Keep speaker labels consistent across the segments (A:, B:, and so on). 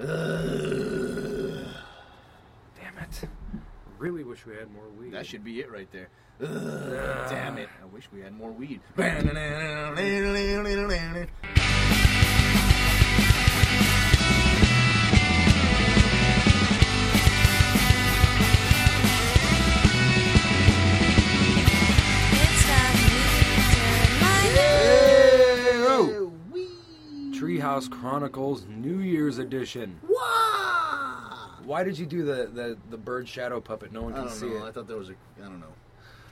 A: Damn it. Really wish we had more weed.
B: That should be it right there. Damn it. I wish we had more weed.
A: Treehouse Chronicles New Year's Edition.
B: Wow!
A: Why did you do the bird shadow puppet? No one can see it.
B: I thought there was I don't know.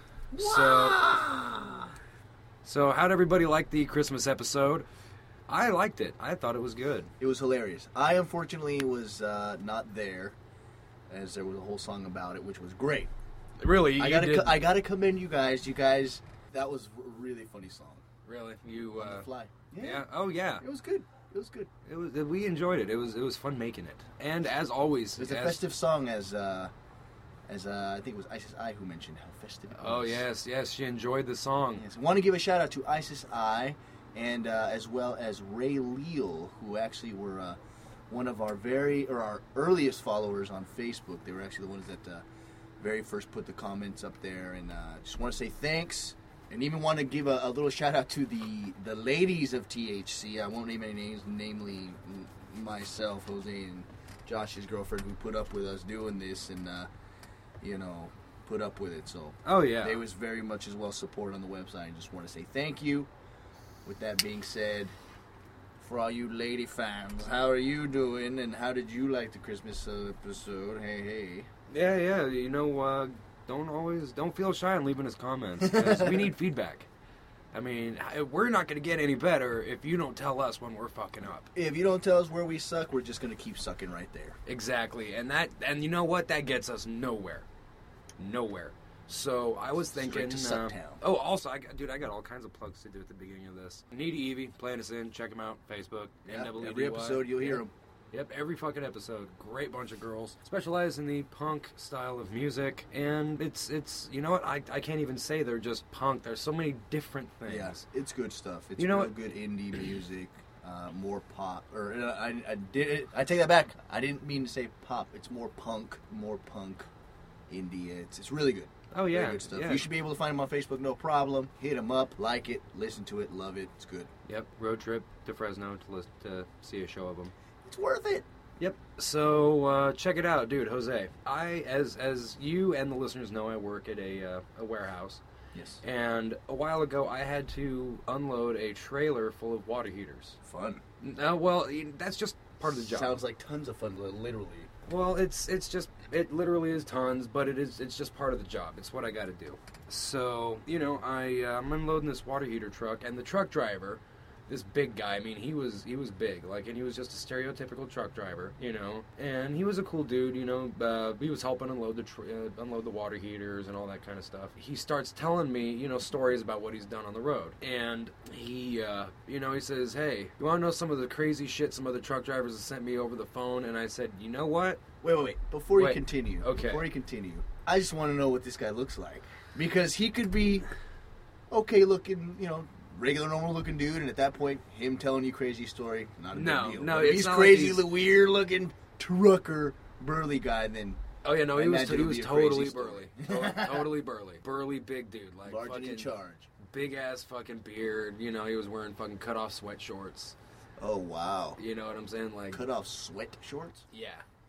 A: So how'd everybody like the Christmas episode? I liked it. I thought it was good.
B: It was hilarious. I unfortunately was not there, as there was a whole song about it, which was great.
A: Really,
B: I gotta commend you guys. You guys, that was a really funny song.
A: Really, you
B: On the fly.
A: Yeah. Oh yeah.
B: It was good. It was good.
A: It was. We enjoyed it. It was fun making it. And as always,
B: it's a festive song, as I think it was Isis I who mentioned how festive it was.
A: Oh yes, she enjoyed the song.
B: Yes. I want to give a shout out to Isis I, and as well as Ray Leal, who actually were one of our our earliest followers on Facebook. They were actually the ones that very first put the comments up there, and just want to say thanks. And even want to give a little shout out to the ladies of THC. I won't name any names, namely myself, Jose, and Josh's girlfriend, who put up with us doing this and, put up with it. So,
A: oh yeah,
B: they was very much as well support on the website. I just want to say thank you. With that being said, for all you lady fans, how are you doing? And how did you like the Christmas episode? Hey.
A: Yeah. Don't feel shy in leaving us comments, because we need feedback. I mean, we're not going to get any better if you don't tell us when we're fucking up.
B: If you don't tell us where we suck, we're just going to keep sucking right there.
A: Exactly, and you know what? That gets us nowhere. So I was thinking.
B: Straight to Sucktown.
A: Also, I got all kinds of plugs to do at the beginning of this. Needy Evie, playing us in. Check him out, Facebook.
B: Every episode you'll hear him.
A: Yep, every fucking episode. Great bunch of girls. Specialize in the punk style of music. And it's you know what? I can't even say they're just punk. There's so many different things.
B: Yeah, it's good stuff. It's good indie music, more pop. Or I take that back. I didn't mean to say pop. It's more punk indie. It's really good.
A: Oh, yeah.
B: Very good stuff.
A: Yeah.
B: You should be able to find them on Facebook, no problem. Hit them up, like it, listen to it, love it. It's good.
A: Yep, road trip to Fresno to see a show of them.
B: It's worth it.
A: Yep. So check it out, dude. Jose, as you and the listeners know, I work at a warehouse.
B: Yes.
A: And a while ago, I had to unload a trailer full of water heaters.
B: Fun.
A: Well, that's just part of the job.
B: Sounds like tons of fun, literally.
A: Well, it literally is tons, but it's just part of the job. It's what I got to do. So I'm unloading this water heater truck, and the truck driver, this big guy, I mean, he was big, and he was just a stereotypical truck driver, and he was a cool dude, he was helping unload the water heaters and all that kind of stuff. He starts telling me, stories about what he's done on the road, and he says, hey, you want to know some of the crazy shit some other truck drivers have sent me over the phone? And I said, you know what?
B: Wait. Before you continue, I just want to know what this guy looks like, because he could be okay looking, regular, normal-looking dude, and at that point, him telling you crazy story, not a big deal.
A: No,
B: if he's crazy, weird-looking trucker, burly guy, then...
A: Oh, yeah, no, he was totally burly. Totally burly. Burly, big dude. Like,
B: large
A: fucking
B: and in charge.
A: Big-ass fucking beard. He was wearing fucking cut-off sweat shorts.
B: Oh, wow.
A: You know what I'm saying? Like
B: cut-off sweat shorts?
A: Yeah.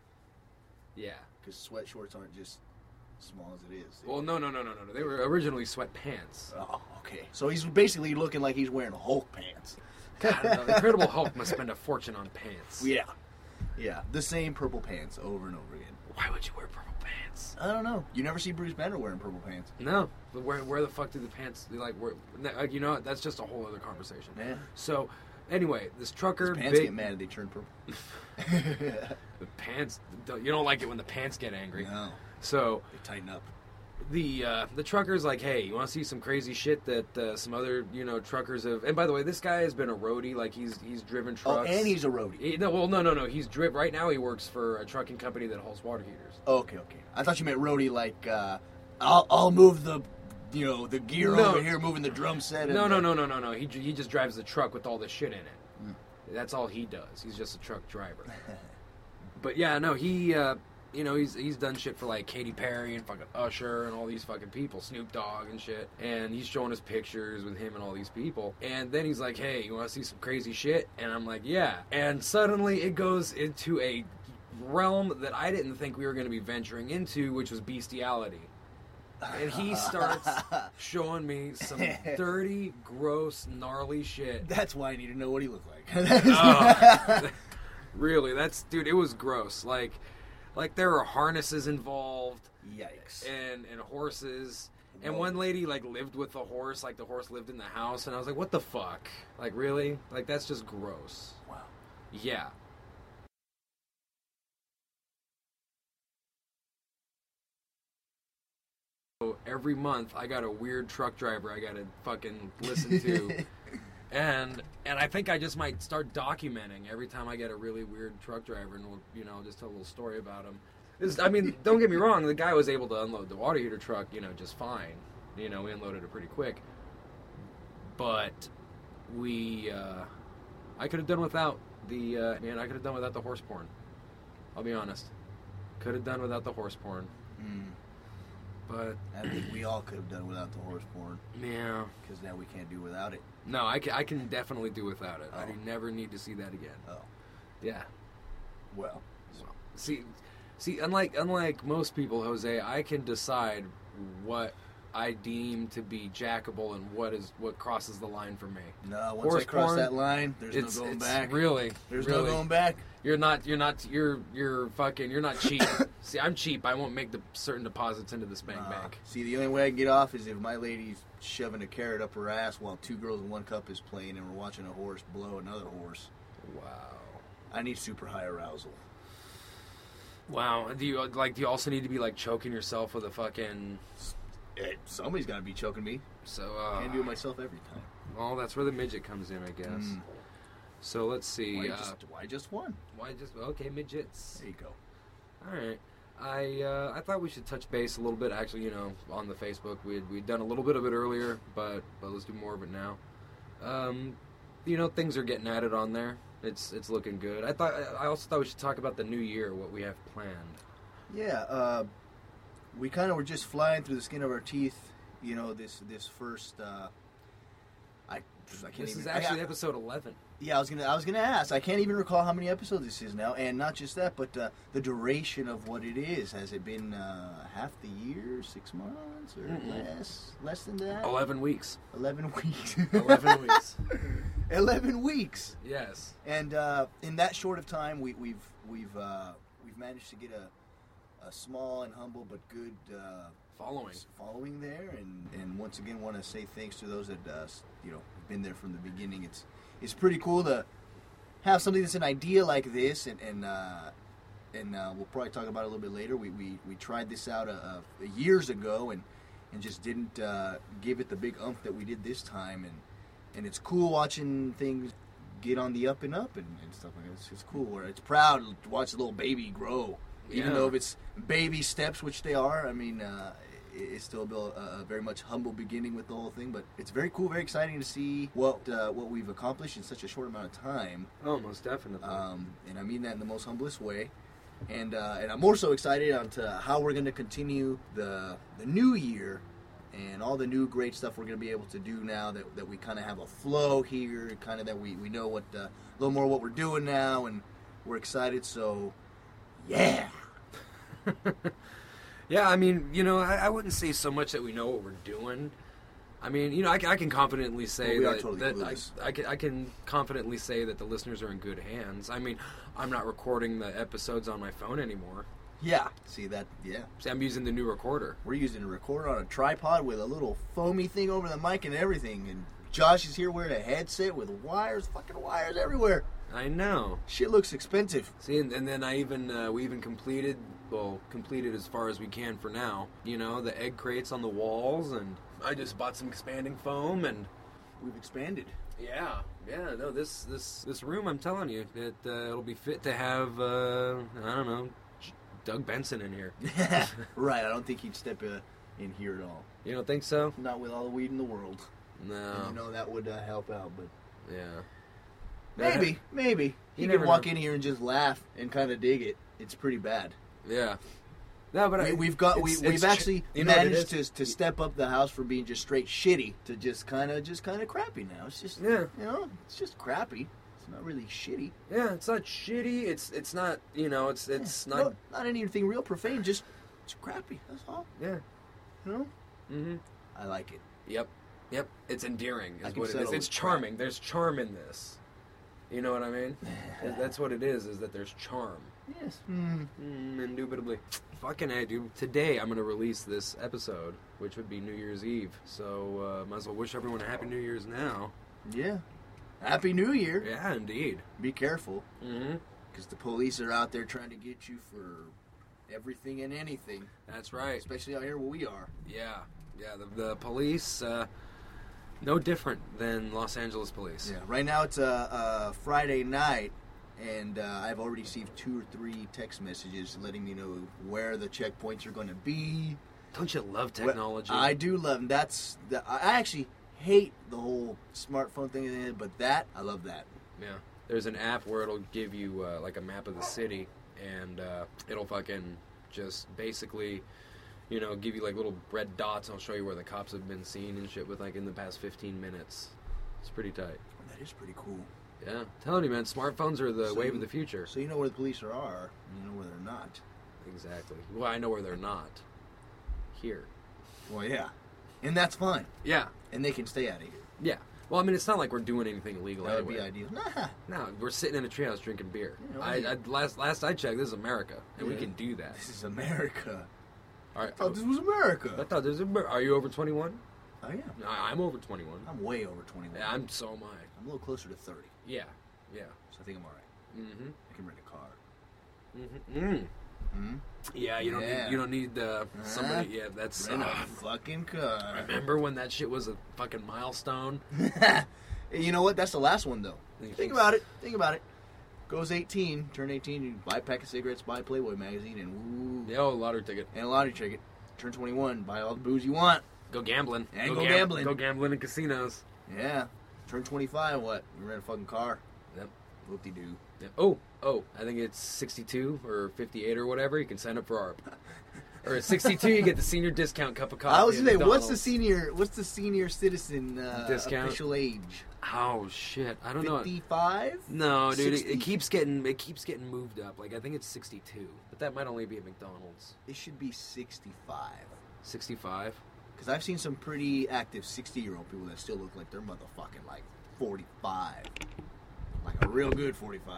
B: Because sweat shorts aren't just... small as it is.
A: Well, no. They were originally sweatpants.
B: Oh, okay. So he's basically looking like he's wearing Hulk pants.
A: God, no, the Incredible Hulk must spend a fortune on pants.
B: Yeah. The same purple pants over and over again.
A: Why would you wear purple pants?
B: I don't know. You never see Bruce Banner wearing purple pants.
A: No. But where the fuck do the pants, that's just a whole other conversation.
B: Yeah.
A: So, anyway, this trucker...
B: His pants get mad and they turn purple.
A: The pants... You don't like it when the pants get angry.
B: No.
A: So
B: they tighten up.
A: The trucker's like, hey, you want to see some crazy shit that some other truckers have? And by the way, this guy has been a roadie. Like he's driven trucks.
B: Oh, and he's a roadie.
A: No. He's right now. He works for a trucking company that hauls water heaters.
B: Okay. I thought you meant roadie like I'll move the gear over here, moving the drum set.
A: No. He just drives the truck with all the shit in it. That's all he does. He's just a truck driver. But yeah, no, he, he's done shit for like Katy Perry and fucking Usher and all these fucking people, Snoop Dogg and shit. And he's showing us pictures with him and all these people. And then he's like, "Hey, you want to see some crazy shit?" And I'm like, "Yeah." And suddenly it goes into a realm that I didn't think we were going to be venturing into, which was bestiality. And he starts showing me some dirty, gross, gnarly shit.
B: That's why I need to know what he looked like.
A: Really, dude, it was gross. Like there were harnesses involved.
B: Yikes.
A: And horses. And one lady, like, lived with the horse. Like, the horse lived in the house. And I was like, what the fuck? Like, really? Like, that's just gross.
B: Wow.
A: Yeah. So every month, I got a weird truck driver I gotta fucking listen to. And I think I just might start documenting every time I get a really weird truck driver, and we'll, just tell a little story about him. I mean, don't get me wrong, the guy was able to unload the water heater truck, just fine. We unloaded it pretty quick. But I could have done without I could have done without the horse porn. I'll be honest. Could have done without the horse porn. But
B: I think we all could have done without the horse porn.
A: Yeah.
B: Because now we can't do without it.
A: No, I can definitely do without it.
B: Oh.
A: I never need to see that again.
B: Oh.
A: Yeah.
B: Well.
A: See, unlike most people, Jose, I can decide what I deem to be jackable and what crosses the line for me.
B: No, once I cross that line, there's no going back.
A: Really,
B: there's no going back.
A: You're not cheap. See, I'm cheap. I won't make the certain deposits into the spank bank.
B: See, the only way I can get off is if my lady's shoving a carrot up her ass while Two Girls in One Cup is playing and we're watching a horse blow another horse.
A: Wow.
B: I need super high arousal.
A: Wow. Do you also need to be like choking yourself with a fucking?
B: Somebody's got to be choking me.
A: So
B: can't do it myself every time.
A: Well, that's where the midget comes in, I guess. So let's see.
B: Why just one?
A: Okay, midgets.
B: There you go.
A: All right. I thought we should touch base a little bit. Actually, on the Facebook, we'd done a little bit of it earlier, but let's do more of it now. Things are getting at it on there. It's looking good. I also thought we should talk about the new year, what we have planned.
B: Yeah. We kind of were just flying through the skin of our teeth. This first. I can't
A: this
B: even.
A: Is actually episode 11.
B: Yeah, I was gonna ask. I can't even recall how many episodes this is now, and not just that, but the duration of what it is. Has it been half the year, 6 months, or less than that?
A: 11 weeks.
B: 11 weeks.
A: 11 weeks.
B: 11 weeks.
A: Yes.
B: And in that short of time, we've managed to get a small and humble but good following there, and once again want to say thanks to those that have been there from the beginning. It's pretty cool to have something that's an idea like this, and we'll probably talk about it a little bit later. We tried this out years ago and just didn't give it the big oomph that we did this time, and it's cool watching things get on the up and up and stuff like that. It's cool. Where it's proud to watch a little baby grow. Even though if it's baby steps, which they are, I mean, it's still a very much humble beginning with the whole thing. But it's very cool, very exciting to see what we've accomplished in such a short amount of time.
A: Oh, most definitely.
B: And I mean that in the most humblest way. And I'm more so excited on to how we're going to continue the new year and all the new great stuff we're going to be able to do now that we kind of have a flow here, kind of that we know what a little more what we're doing now, and we're excited. So, yeah.
A: Yeah, I mean, I wouldn't say so much that we know what we're doing. I mean, I can confidently say I can confidently say that the listeners are in good hands. I mean, I'm not recording the episodes on my phone anymore.
B: Yeah. See that? Yeah.
A: See, I'm using the new recorder.
B: We're using a recorder on a tripod with a little foamy thing over the mic and everything. And Josh is here wearing a headset with fucking wires everywhere.
A: I know.
B: Shit looks expensive.
A: See, and then we even completed as far as we can for now. The egg crates on the walls, and I just bought some expanding foam, and
B: we've expanded.
A: Yeah. No, this room, I'm telling you, it'll be fit to have I don't know, Doug Benson in here.
B: Right. I don't think he'd step in here at all.
A: You don't think so?
B: Not with all the weed in the world.
A: No.
B: And that would help out, but
A: yeah.
B: Maybe.
A: You
B: You
A: never
B: can walk
A: know.
B: in here and just laugh and kind of dig it. It's pretty bad.
A: Yeah. No, but
B: We've
A: it's
B: actually
A: you know what it
B: managed
A: is?
B: to step up the house from being just straight shitty to just kind of crappy now. It's just it's just crappy. It's not really shitty.
A: Yeah, it's not shitty. It's not it's
B: Yeah,
A: not.
B: not anything real profane. Just it's crappy. That's all.
A: Yeah.
B: You know.
A: Mm-hmm.
B: I like it.
A: Yep. It's endearing.
B: I
A: Is
B: can
A: what it
B: settle
A: is. It's
B: with crap.
A: charming. There's charm in this. You know what I mean? That's what it is. Is that there's charm.
B: Yes.
A: Indubitably. Fucking A, dude. Today I'm going to release this episode, which would be New Year's Eve. So, might as well wish everyone a Happy New Year's now.
B: Yeah. Happy New Year.
A: Yeah, indeed.
B: Be careful,
A: Mm-hmm.
B: because the police are out there trying to get you for everything and anything.
A: That's right.
B: Especially out here where we are.
A: Yeah. The police, no different than Los Angeles police.
B: Yeah. Right now it's a Friday night, and I've already received 2 or 3 text messages letting me know where the checkpoints are going to be.
A: Don't you love technology?
B: I do love them. I actually hate the whole smartphone thing, but I love that.
A: Yeah. There's an app where it'll give you like a map of the city, and it'll fucking just basically, give you like little red dots. And I'll show you where the cops have been seen and shit with like in the past 15 minutes. It's pretty tight.
B: That is pretty cool.
A: Yeah. I'm telling you, man, smartphones are the wave of the future.
B: So you know where the police are, and you know where they're not.
A: Exactly. Well, I know where they're not. Here.
B: Well, yeah. And that's fine.
A: Yeah.
B: And they can stay out of here.
A: Yeah. Well, I mean, it's not like we're doing anything illegal
B: That would
A: anyway.
B: be ideal. Nah.
A: No, we're sitting in a treehouse drinking beer.
B: Yeah,
A: Last I checked, this is America, and we
B: Yeah.
A: can do that.
B: This is America.
A: All right.
B: I thought this was America.
A: I thought are you over 21?
B: Oh, yeah.
A: No, I'm over 21.
B: I'm way over 21.
A: Yeah, so am I.
B: I'm a little closer to 30,
A: Yeah.
B: so I think I'm all right.
A: Mm-hmm.
B: I can rent a car.
A: Mm-hmm.
B: Hmm?
A: Yeah, you don't need somebody. Yeah, that's.
B: Rent a fucking car.
A: Remember when that shit was a fucking milestone?
B: You know what? That's the last one, though.
A: You
B: Think about it. Goes 18, turn 18, you buy a pack of cigarettes, buy a Playboy magazine, and
A: Yeah, lottery ticket.
B: and a lottery ticket. Turn 21, buy all the booze you want.
A: Go gambling.
B: And go gambling.
A: Go gambling in casinos.
B: Yeah. Turn 25, what? You rent a fucking car.
A: Yep.
B: Whoop-de-doo.
A: Yeah. Oh, I think it's 62 or 58 or whatever. You can sign up for ARP. Or at 62, you get the senior discount cup of coffee.
B: I was
A: at
B: gonna say, what's
A: McDonald's.
B: the senior citizen
A: Discount?
B: official age?
A: Oh shit, I don't know.
B: 55?
A: No, dude,
B: 60?
A: it keeps getting moved up. Like I think it's 62, but that might only be at McDonald's.
B: It should be 65.
A: 65.
B: Because I've seen some pretty active 60-year-old people that still look like they're motherfucking like 45. Like a real good 45.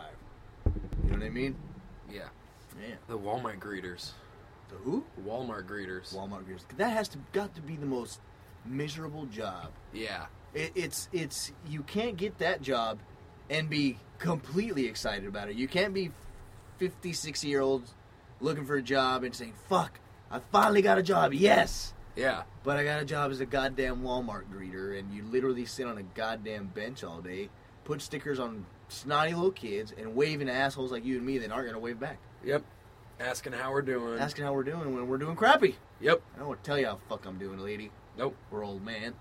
B: You know what I mean?
A: Yeah.
B: Yeah.
A: The Walmart greeters.
B: The who?
A: Walmart greeters.
B: Walmart greeters. That got to be the most miserable job.
A: Yeah.
B: It's you can't get that job and be completely excited about it. You can't be 50, 60-year-olds looking for a job and saying, fuck, I finally got a job, yes!
A: Yeah.
B: But I got a job as a goddamn Walmart greeter, and you literally sit on a goddamn bench all day, put stickers on snotty little kids, and waving to assholes like you and me that aren't going to wave back.
A: Yep. Asking how we're doing.
B: Asking how we're doing when we're doing crappy.
A: Yep.
B: I don't want to tell you how fuck I'm doing, lady.
A: Nope.
B: We're old man.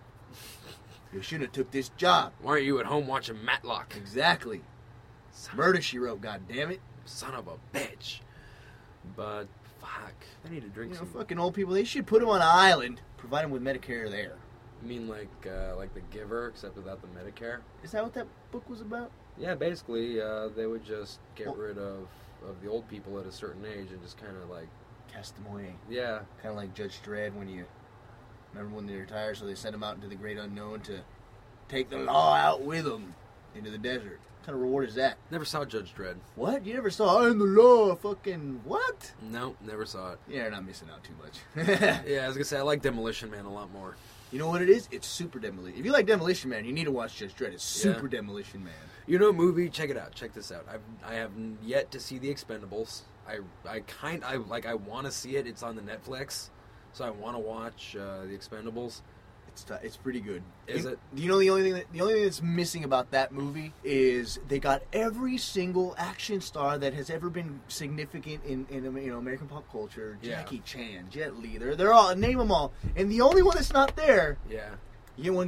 B: You shouldn't have took this job.
A: Why aren't you at home watching Matlock?
B: Exactly. Murder, she wrote, goddammit.
A: Son of a bitch. But, fuck. I need to drink some.
B: Fucking old people, they should put them on an island, provide them with Medicare there.
A: You mean like The Giver, except without the Medicare?
B: Is that what that book was about?
A: Yeah, basically, they would just get rid of the old people at a certain age and just kind of like...
B: Cast them away.
A: Yeah.
B: Kind of like Judge Dredd remember when they retired, so they sent them out into the great unknown to take the law out with them into the desert. What kind of reward is that?
A: Never saw Judge Dredd.
B: What? You never saw I'm the law, fucking what?
A: No, never saw it.
B: Yeah, you're not missing out too much.
A: Yeah, I was gonna say I like Demolition Man a lot more.
B: You know what it is? It's Super Demolition. If you like Demolition Man, you need to watch Judge Dredd. It's Super Demolition Man.
A: You know a movie? Check it out. Check this out. I have yet to see The Expendables. I want to see it. It's on the Netflix, so I want to watch The Expendables.
B: It's pretty good.
A: Is it?
B: You know the only thing that's missing about that movie is they got every single action star that has ever been significant in American pop culture. Jackie Chan, Jet Li. They're all, name them all. And the only one that's not there.
A: Yeah.
B: You get one guess.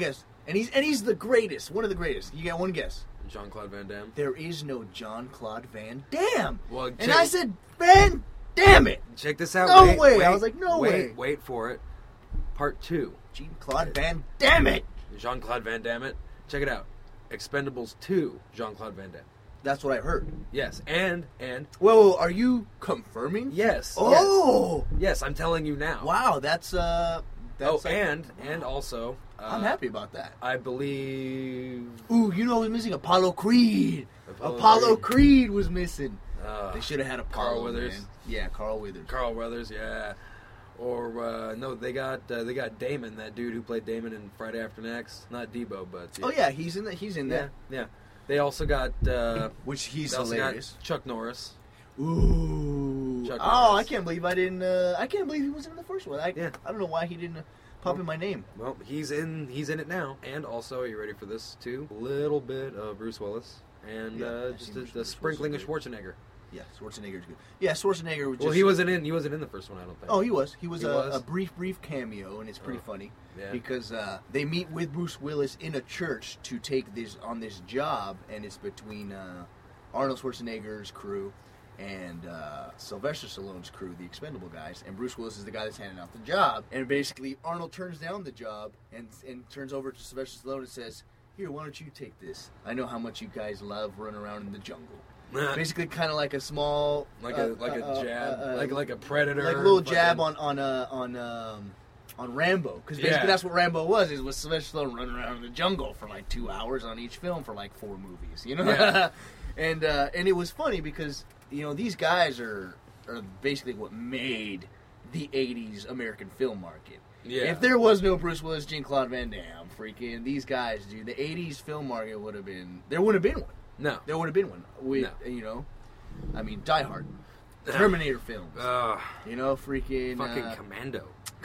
B: And he's the greatest, one of the greatest. You got one guess.
A: Jean-Claude Van Damme.
B: There is no Jean-Claude Van Damme.
A: Well,
B: and I said, Van Damme it.
A: Check this out.
B: No way. I was like, no way.
A: Wait for it. Part 2.
B: Jean-Claude Van Damme it.
A: Jean-Claude Van Damme it. Check it out. Expendables 2. Jean-Claude Van Damme.
B: That's what I heard.
A: Yes, and
B: Well, are you confirming?
A: yes.
B: Oh,
A: yes, I'm telling you now.
B: wow, that's
A: and also,
B: I'm happy about that.
A: I believe.
B: Ooh, you know who's missing? Apollo Creed.
A: Apollo
B: Creed was missing.
A: Uh,
B: They should have had Apollo.
A: Carl Weathers.
B: Man. Yeah, Carl Weathers.
A: Carl Weathers, yeah. Or no, they got Damon, that dude who played Damon in Friday After Next. Not Debo, but
B: Oh yeah, he's in there.
A: yeah. They also got
B: Which he's
A: they also
B: hilarious.
A: got Chuck Norris.
B: Ooh.
A: Chuck
B: Oh,
A: Norris.
B: I can't believe I didn't. I can't believe he wasn't in the first one. I don't know why he didn't pop in my name.
A: Well, he's in it now. And also, are you ready for this too? A little bit of Bruce Willis and
B: I've
A: just
B: seen
A: a
B: Bruce
A: sprinkling of
B: Willis.
A: Schwarzenegger.
B: Yeah, Schwarzenegger's good. Yeah, Schwarzenegger was just.
A: Well, he wasn't in the first one, I don't think.
B: Oh, he was. He was
A: He
B: a
A: was?
B: brief cameo, and it's pretty funny
A: Yeah.
B: because they meet with Bruce Willis in a church to take this job, and it's between Arnold Schwarzenegger's crew and Sylvester Stallone's crew, the Expendable guys, and Bruce Willis is the guy that's handing out the job. And basically, Arnold turns down the job and turns over to Sylvester Stallone and says, "Here, why don't you take this? I know how much you guys love running around in the jungle." Basically, kind of like a small,
A: like a jab, like a predator,
B: like a little jab on Rambo, because basically that's what Rambo was Sylvester Stallone running around in the jungle for like 2 hours on each film for like 4 movies, you know.
A: Yeah.
B: and it was funny because these guys are basically what made the '80s American film market.
A: Yeah.
B: If there was no Bruce Willis, Jean-Claude Van Damme, freaking these guys, dude, the '80s film market would have been there wouldn't have been one.
A: No.
B: There would have been one. I mean, Die Hard, Terminator films. Freaking
A: Commando,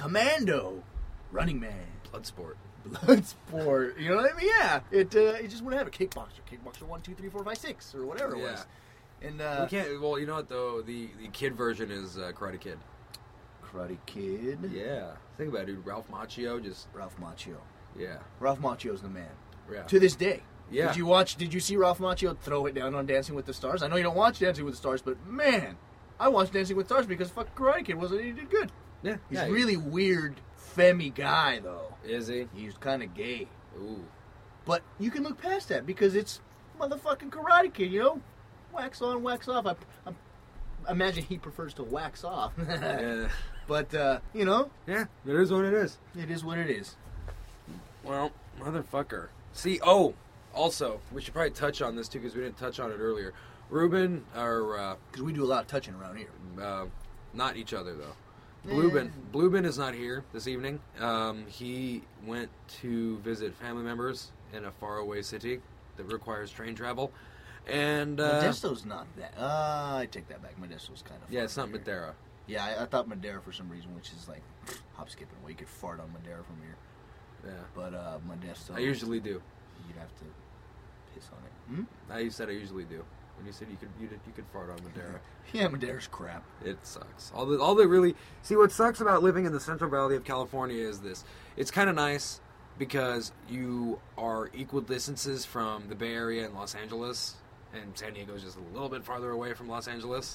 B: Running Man,
A: Bloodsport.
B: Bloodsport. You know what I mean? Yeah. It just wouldn't have a Kickboxer 1, 2, 3, 4, 5, 6 or whatever it was. And
A: we can't. Well, you know what though? The kid version is Karate Kid.
B: Karate Kid.
A: Yeah. Think about it, dude. Ralph Macchio.
B: Ralph Macchio.
A: Yeah.
B: Ralph Macchio's the man.
A: Yeah.
B: To this day.
A: Yeah.
B: Did you see Ralph Macchio throw it down on Dancing with the Stars? I know you don't watch Dancing with the Stars, but man, I watched Dancing with the Stars because fucking Karate Kid he did good.
A: Yeah.
B: He's a really weird, femmy guy, though.
A: Is he?
B: He's kind of gay.
A: Ooh.
B: But you can look past that because it's motherfucking Karate Kid, Wax on, wax off. I imagine he prefers to wax off.
A: Yeah.
B: But,
A: Yeah, it is what it is.
B: it is what it is.
A: Well, motherfucker. See, also, we should probably touch on this, too, because we didn't touch on it earlier. Ruben,
B: Because we do a lot of touching around here.
A: not each other, though. Blueben is not here this evening. He went to visit family members in a faraway city that requires train travel. And
B: Modesto's not that. I take that back. Modesto's kind of.
A: Yeah, it's not
B: here.
A: Madera.
B: Yeah, I thought Madera for some reason, which is like hop skipping away. You could fart on Madera from here.
A: Yeah.
B: But Modesto.
A: I usually do.
B: You'd have to piss on it. Hmm?
A: You said I usually do. When you said you could fart on Madera.
B: Yeah, Madera's crap.
A: It sucks. All the really see what sucks about living in the Central Valley of California is this. It's kind of nice because you are equal distances from the Bay Area and Los Angeles, and San Diego is just a little bit farther away from Los Angeles,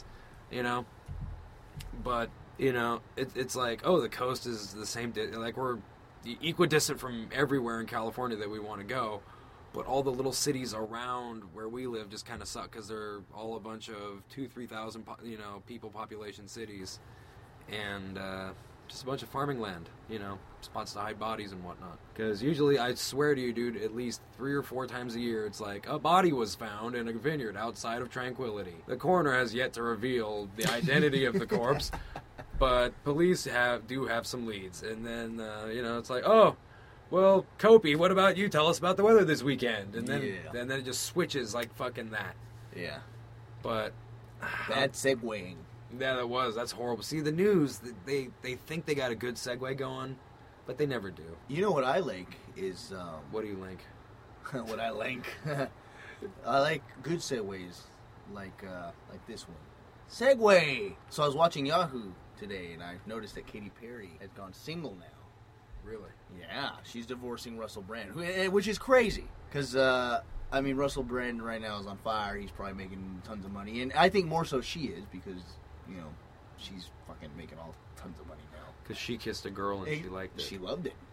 A: But it's like the coast is the same. Like we're equidistant from everywhere in California that we want to go. But all the little cities around where we live just kind of suck because they're all a bunch of 2,000-3,000 people population cities, and just a bunch of farming land, spots to hide bodies and whatnot. Because usually, I swear to you, dude, at least 3 or 4 times a year, it's like a body was found in a vineyard outside of Tranquility. The coroner has yet to reveal the identity of the corpse, but police do have some leads, and then it's like well, Kopi, what about you? Tell us about the weather this weekend. And then it just switches like fucking that.
B: Yeah.
A: But
B: bad segueing.
A: Yeah, that's horrible. See, the news, they think they got a good segue going, but they never do.
B: You know what I like is
A: what do you like?
B: What I like. I like good segues like this one. Segue. So I was watching Yahoo today and I noticed that Katy Perry has gone single now.
A: Really?
B: Yeah, she's divorcing Russell Brand, which is crazy because Russell Brand right now is on fire. He's probably making tons of money, and I think more so she is because she's fucking making all tons of money now.
A: Because she kissed a girl and she liked it.
B: She loved it,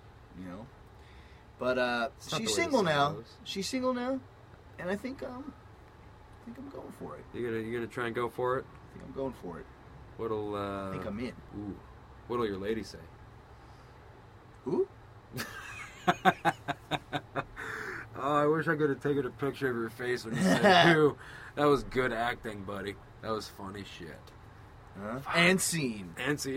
B: But she's single now. She's single now, and I think I'm going for it.
A: You gonna try and go for it?
B: I think I'm going for it.
A: What'll
B: I think I'm in.
A: Ooh. What'll your lady say?
B: Who?
A: Oh, I wish I could have taken a picture of your face when you said who. That was good acting, buddy. That was funny shit.
B: And scene.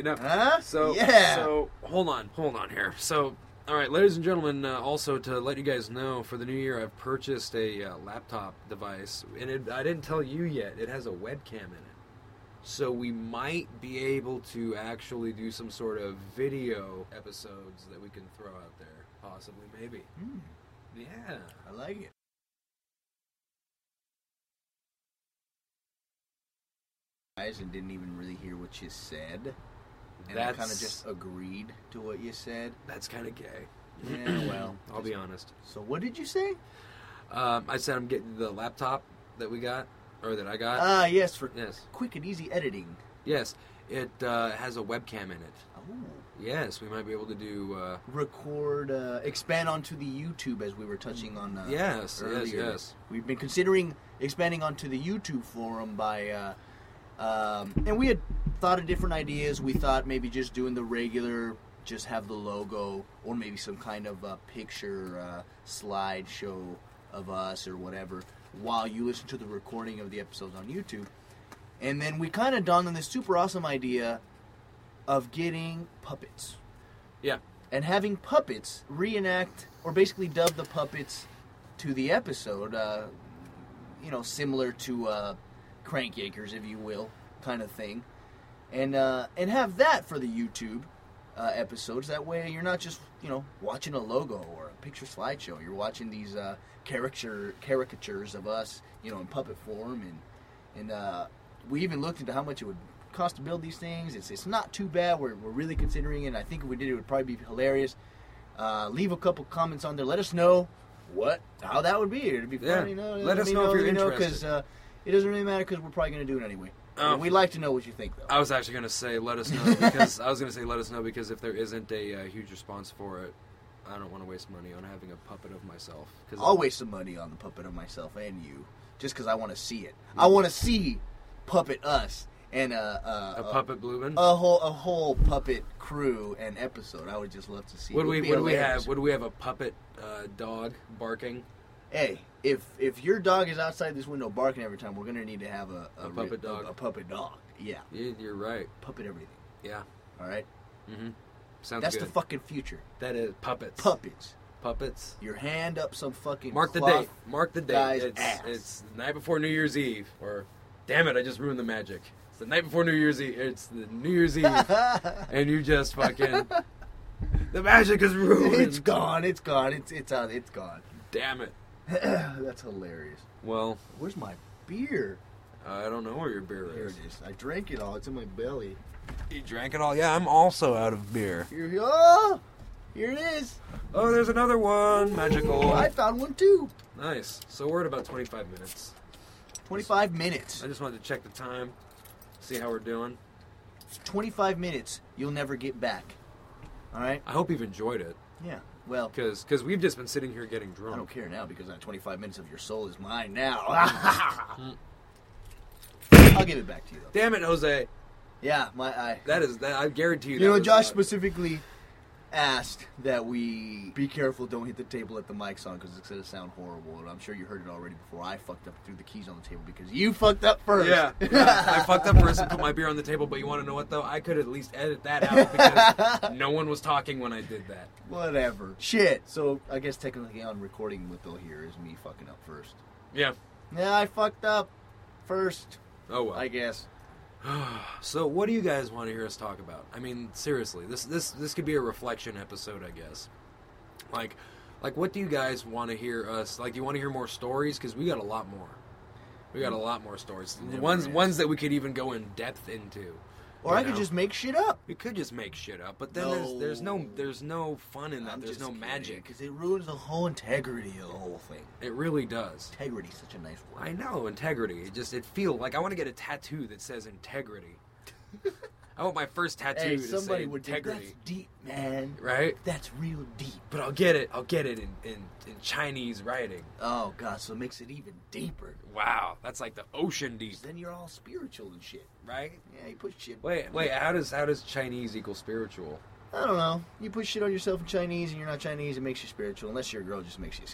A: So hold on here. So, all right, ladies and gentlemen, also to let you guys know, for the new year, I've purchased a laptop device, and I didn't tell you yet. It has a webcam in it, so we might be able to actually do some sort of video episodes that we can throw out there, possibly, maybe. Yeah,
B: I like it. And didn't even really hear what you said. And I kind of just agreed to what you said.
A: That's kind of gay.
B: Yeah, well.
A: I'll be honest.
B: So what did you say?
A: I said I'm getting the laptop that we got, or that I got.
B: Yes, for quick and easy editing.
A: Yes, it has a webcam in it.
B: Oh.
A: Yes, we might be able to do...
B: record, expand onto the YouTube as we were touching on
A: yes.
B: We've been considering expanding onto the YouTube forum by... and we had thought of different ideas. We thought maybe just doing the regular, just have the logo, or maybe some kind of picture slideshow of us or whatever, while you listen to the recording of the episodes on YouTube. And then we kind of dawned on this super awesome idea of getting puppets.
A: Yeah.
B: And having puppets reenact, or basically dub the puppets to the episode, similar to... Crank Yakers, if you will, kind of thing, and have that for the YouTube episodes. That way, you're not just watching a logo or a picture slideshow. You're watching these caricatures of us, in puppet form, and we even looked into how much it would cost to build these things. It's not too bad. We're really considering it. And I think if we did, it would probably be hilarious. Leave a couple comments on there. Let us know how that would be. It'd be fun.
A: Let us know if you're interested.
B: Because it doesn't really matter because we're probably going to do it anyway. We'd like to know what you think, though.
A: I was actually going to say let us know because if there isn't a huge response for it, I don't want to waste money on having a puppet of myself.
B: I'll waste some money on the puppet of myself and you, just because I want to see it. I want to see puppet us and
A: a puppet Blumen,
B: a whole puppet crew and episode. I would just love to see.
A: Would we have a puppet dog barking?
B: Hey, if your dog is outside this window barking every time, we're gonna need to have a
A: puppet dog.
B: A puppet dog. Yeah.
A: You're right.
B: Puppet everything.
A: Yeah.
B: All right.
A: Mm-hmm. Sounds
B: That's
A: good.
B: the fucking future.
A: That is puppets. Puppets.
B: Your hand up some fucking.
A: Mark the date. Mark the date.
B: Ass.
A: It's the night before New Year's Eve. Or, damn it, I just ruined the magic. It's the night before New Year's Eve. It's the New Year's Eve, and you just fucking. The magic is ruined.
B: It's gone. It's gone. It's out. It's gone.
A: Damn it.
B: That's hilarious.
A: Well,
B: where's my beer?
A: I don't know where your beer is.
B: Here it is. I drank it all. It's in my belly.
A: You drank it all? Yeah, I'm also out of beer.
B: Here it is.
A: Oh, there's another one. Magical.
B: I found one too.
A: Nice. So we're at about 25 minutes.
B: 25 minutes.
A: I just wanted to check the time, see how we're doing.
B: 25 minutes. You'll never get back. All right?
A: I hope you've enjoyed it.
B: Yeah. Well,
A: because we've just been sitting here getting drunk.
B: I don't care now because that 25 minutes of your soul is mine now. I'll give it back to you, though.
A: Damn it, Jose.
B: Yeah,
A: that I guarantee you.
B: You know, Josh specifically asked that we be careful, don't hit the table at the mic's on because it's going to sound horrible. And I'm sure you heard it already before. I fucked up, threw the keys on the table because you fucked up first.
A: Yeah, I fucked up first and put my beer on the table. But you want to know what though? I could at least edit that out because no one was talking when I did that.
B: Whatever. Shit. So I guess technically on recording what they'll hear is me fucking up first.
A: Yeah.
B: Yeah, I fucked up first.
A: Oh well.
B: I guess.
A: So, what do you guys want to hear us talk about? I mean, seriously, this could be a reflection episode, I guess. Like, what do you guys want to hear us? Like, do you want to hear more stories? Because we got a lot more. We got a lot more stories. Ones that we could even go in depth into.
B: Or I could just make shit up.
A: We could just make shit up, but then there's no fun in that. There's no magic.
B: Because it ruins the whole integrity of the whole thing.
A: It really does.
B: Integrity is such a nice word.
A: I know, integrity. It feels like I want to get a tattoo that says integrity. I want my first tattoo to say integrity.
B: That's deep, man.
A: Right?
B: That's real deep.
A: But I'll get it in Chinese writing.
B: Oh, God, so it makes it even deeper.
A: Wow, that's like the ocean deep.
B: Then you're all spiritual and shit.
A: Right?
B: Yeah, you put shit...
A: Wait, how does Chinese equal spiritual?
B: I don't know. You put shit on yourself in Chinese and you're not Chinese, it makes you spiritual. Unless you're a girl, it just makes you a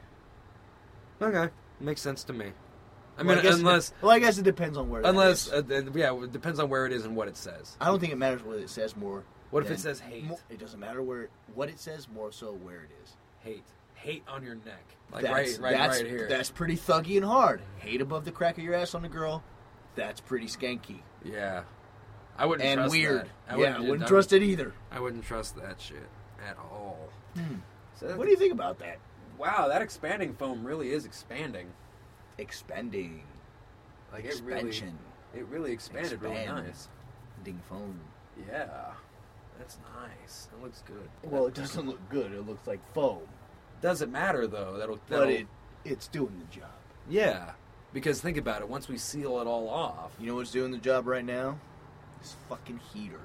B: skank.
A: Okay. Makes sense to me. I
B: guess it depends on where it is.
A: It depends on where it is and what it says.
B: I don't think it matters what it says more.
A: What if it says hate?
B: It doesn't matter what it says, more so where it is.
A: Hate on your neck. Like
B: that's,
A: right here.
B: That's pretty thuggy and hard. Hate above the crack of your ass on the girl, that's pretty skanky.
A: Yeah. I wouldn't
B: and
A: trust
B: weird.
A: that.
B: I wouldn't trust it either.
A: I wouldn't trust that shit at all.
B: So what do you think about that?
A: Wow, that expanding foam really is expanding.
B: Expanding.
A: Like
B: expansion.
A: It really expanded really nice.
B: Ding foam.
A: Yeah. That's nice. It looks good.
B: Well, it doesn't look good. It looks like foam.
A: Doesn't matter though.
B: But it's doing the job.
A: Yeah. Because think about it. Once we seal it all off.
B: You know what's doing the job right now? This fucking heater.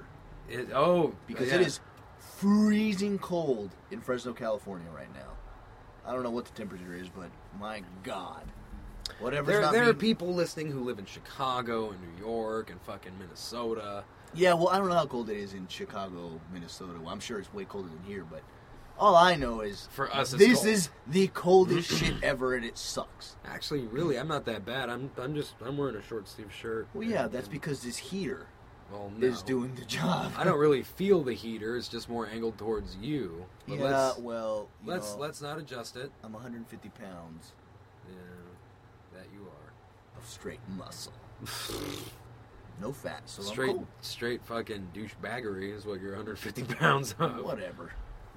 A: Because
B: it is freezing cold in Fresno, California right now. I don't know what the temperature is, but my God. There are people listening who live in Chicago and New York and fucking Minnesota. Yeah, well, I don't know how cold it is in Chicago, Minnesota. Well, I'm sure it's way colder than here, but all I know is
A: for us,
B: this is the coldest shit ever, and it sucks.
A: Actually, really, I'm not that bad. I'm wearing a short sleeve shirt.
B: Well, yeah, that's because this heater is doing the job.
A: I don't really feel the heater. It's just more angled towards you. But let's not adjust it.
B: I'm 150 pounds.
A: Yeah. That you are.
B: Of straight muscle. No fat, so
A: straight,
B: I'm cool.
A: Straight fucking douchebaggery is what you're 150 pounds of.
B: Whatever.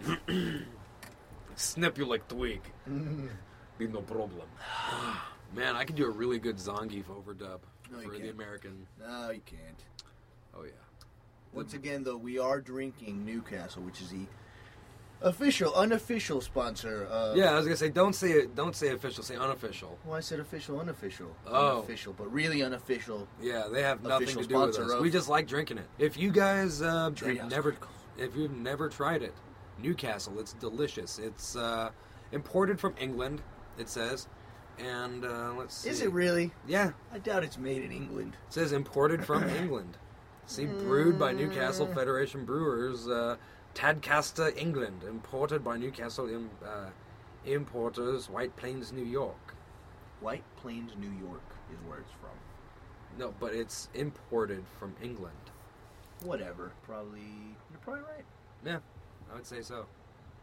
A: Snip you like twig. Be no problem. Man, I could do a really good Zangief overdub for the American.
B: No, you can't.
A: Oh, yeah.
B: Once again, though, we are drinking Newcastle, which is the unofficial sponsor of...
A: Yeah, I was gonna say don't say official, say unofficial.
B: Well, I said official, unofficial.
A: Oh.
B: Unofficial, but really unofficial.
A: Yeah, they have nothing to do with us. We just like drinking it. If you guys if you've never tried it, Newcastle, it's delicious. It's imported from England, it says. And let's see.
B: Is it really?
A: Yeah.
B: I doubt it's made in England.
A: It says imported from England. See, brewed by Newcastle Federation Brewers, Tadcaster, England. Imported by Newcastle importers, White Plains, New York.
B: White Plains, New York is where it's from.
A: No, but it's imported from England.
B: Whatever. You're probably right.
A: Yeah, I would say so.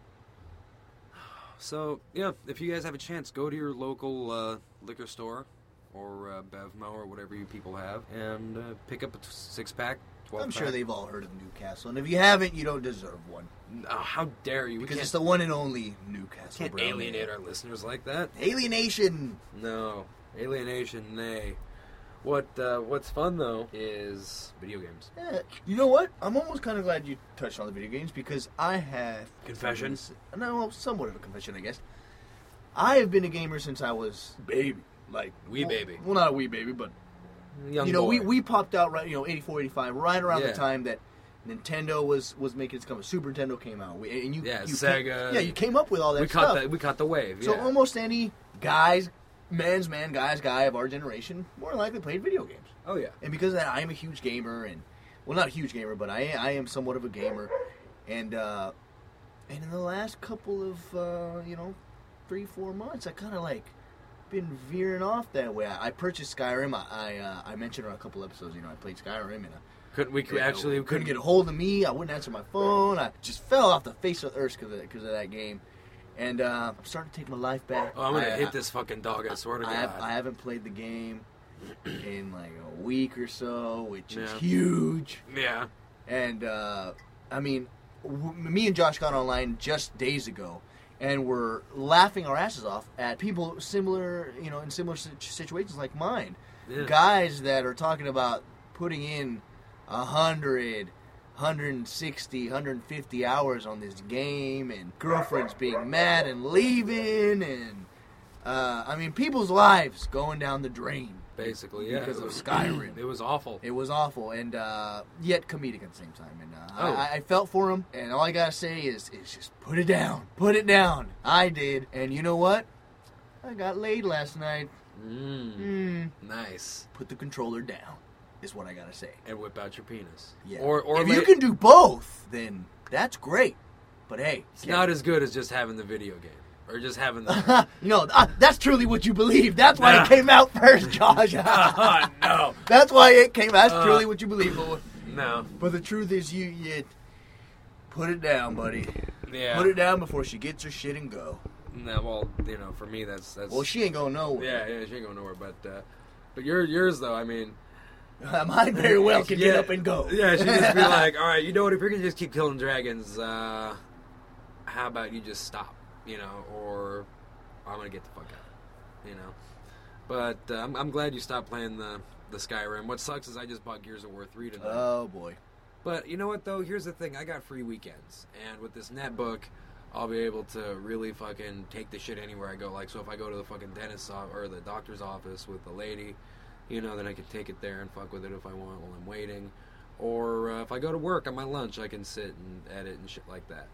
A: So, yeah, if you guys have a chance, go to your local liquor store or Bevmo or whatever you people have and pick up a 6-pack, 12-pack.
B: I'm sure they've all heard of Newcastle, and if you haven't, you don't deserve one.
A: How dare you?
B: Because it's the one and only Newcastle.
A: Can't alienate our listeners like that.
B: Alienation!
A: No. Alienation, nay. What's fun, though, is video games.
B: Yeah. You know what? I'm almost kind of glad you touched on the video games, because I have...
A: Confession?
B: No, somewhat of a confession, I guess. I have been a gamer since I was baby. Like...
A: baby.
B: Well, not a wee baby, but...
A: Young boy.
B: We popped out, right, 84, 85, right around the time that Nintendo was making its comeback. Super Nintendo came out.
A: Sega.
B: You came up with all that stuff.
A: We caught the wave,
B: So almost any guy's guy of our generation more than likely played video games.
A: Oh, yeah.
B: And because of that, I am a huge gamer, and... Well, not a huge gamer, but I am somewhat of a gamer. And in the last couple of, 3-4 months, I kind of, been veering off that way. I purchased Skyrim. I mentioned on a couple episodes, I played Skyrim, and couldn't get a hold of me. I wouldn't answer my phone. I just fell off the face of the earth because of that game. And I'm starting to take my life back.
A: Oh, I'm going to hit this fucking dog, I swear to God.
B: I haven't played the game in a week or so, which is huge.
A: Yeah.
B: And, me and Josh got online just days ago, and we're laughing our asses off at people similar, in similar situations like mine. Yeah. Guys that are talking about putting in 100, 160, 150 hours on this game, and girlfriends being mad and leaving, and I mean, people's lives going down the drain.
A: Basically, yeah.
B: Because of Skyrim.
A: It was awful.
B: It was awful, and yet comedic at the same time. And I felt for him, and all I gotta say is just put it down. Put it down. I did, and you know what? I got laid last night.
A: Nice.
B: Put the controller down, is what I gotta say.
A: And whip out your penis.
B: Yeah.
A: Or
B: if you can do both, then that's great. But hey,
A: it's not as good as just having the video game. Or just having the...
B: No, that's truly what you believe. That's why it came out first, Josh.
A: No.
B: That's why it came out. That's truly what you believe.
A: No.
B: But the truth is, you put it down, buddy.
A: Yeah.
B: Put it down before she gets her shit and go.
A: No, well, you know, for me, that's...
B: Well, she ain't going nowhere.
A: Yeah, she ain't going nowhere. But yours, though, I mean...
B: Mine very well can get up and go.
A: Yeah, she'd just be like, all right, you know what, if you're going to just keep killing dragons, how about you just stop? You know, or I'm gonna get the fuck out. You know, but I'm glad you stopped playing the Skyrim. What sucks is I just bought Gears of War 3 tonight.
B: Oh boy!
A: But you know what though? Here's the thing: I got free weekends, and with this netbook, I'll be able to really fucking take the shit anywhere I go. Like, so if I go to the fucking dentist's or the doctor's office with the lady, you know, then I can take it there and fuck with it if I want while I'm waiting. Or if I go to work on my lunch, I can sit and edit and shit like that.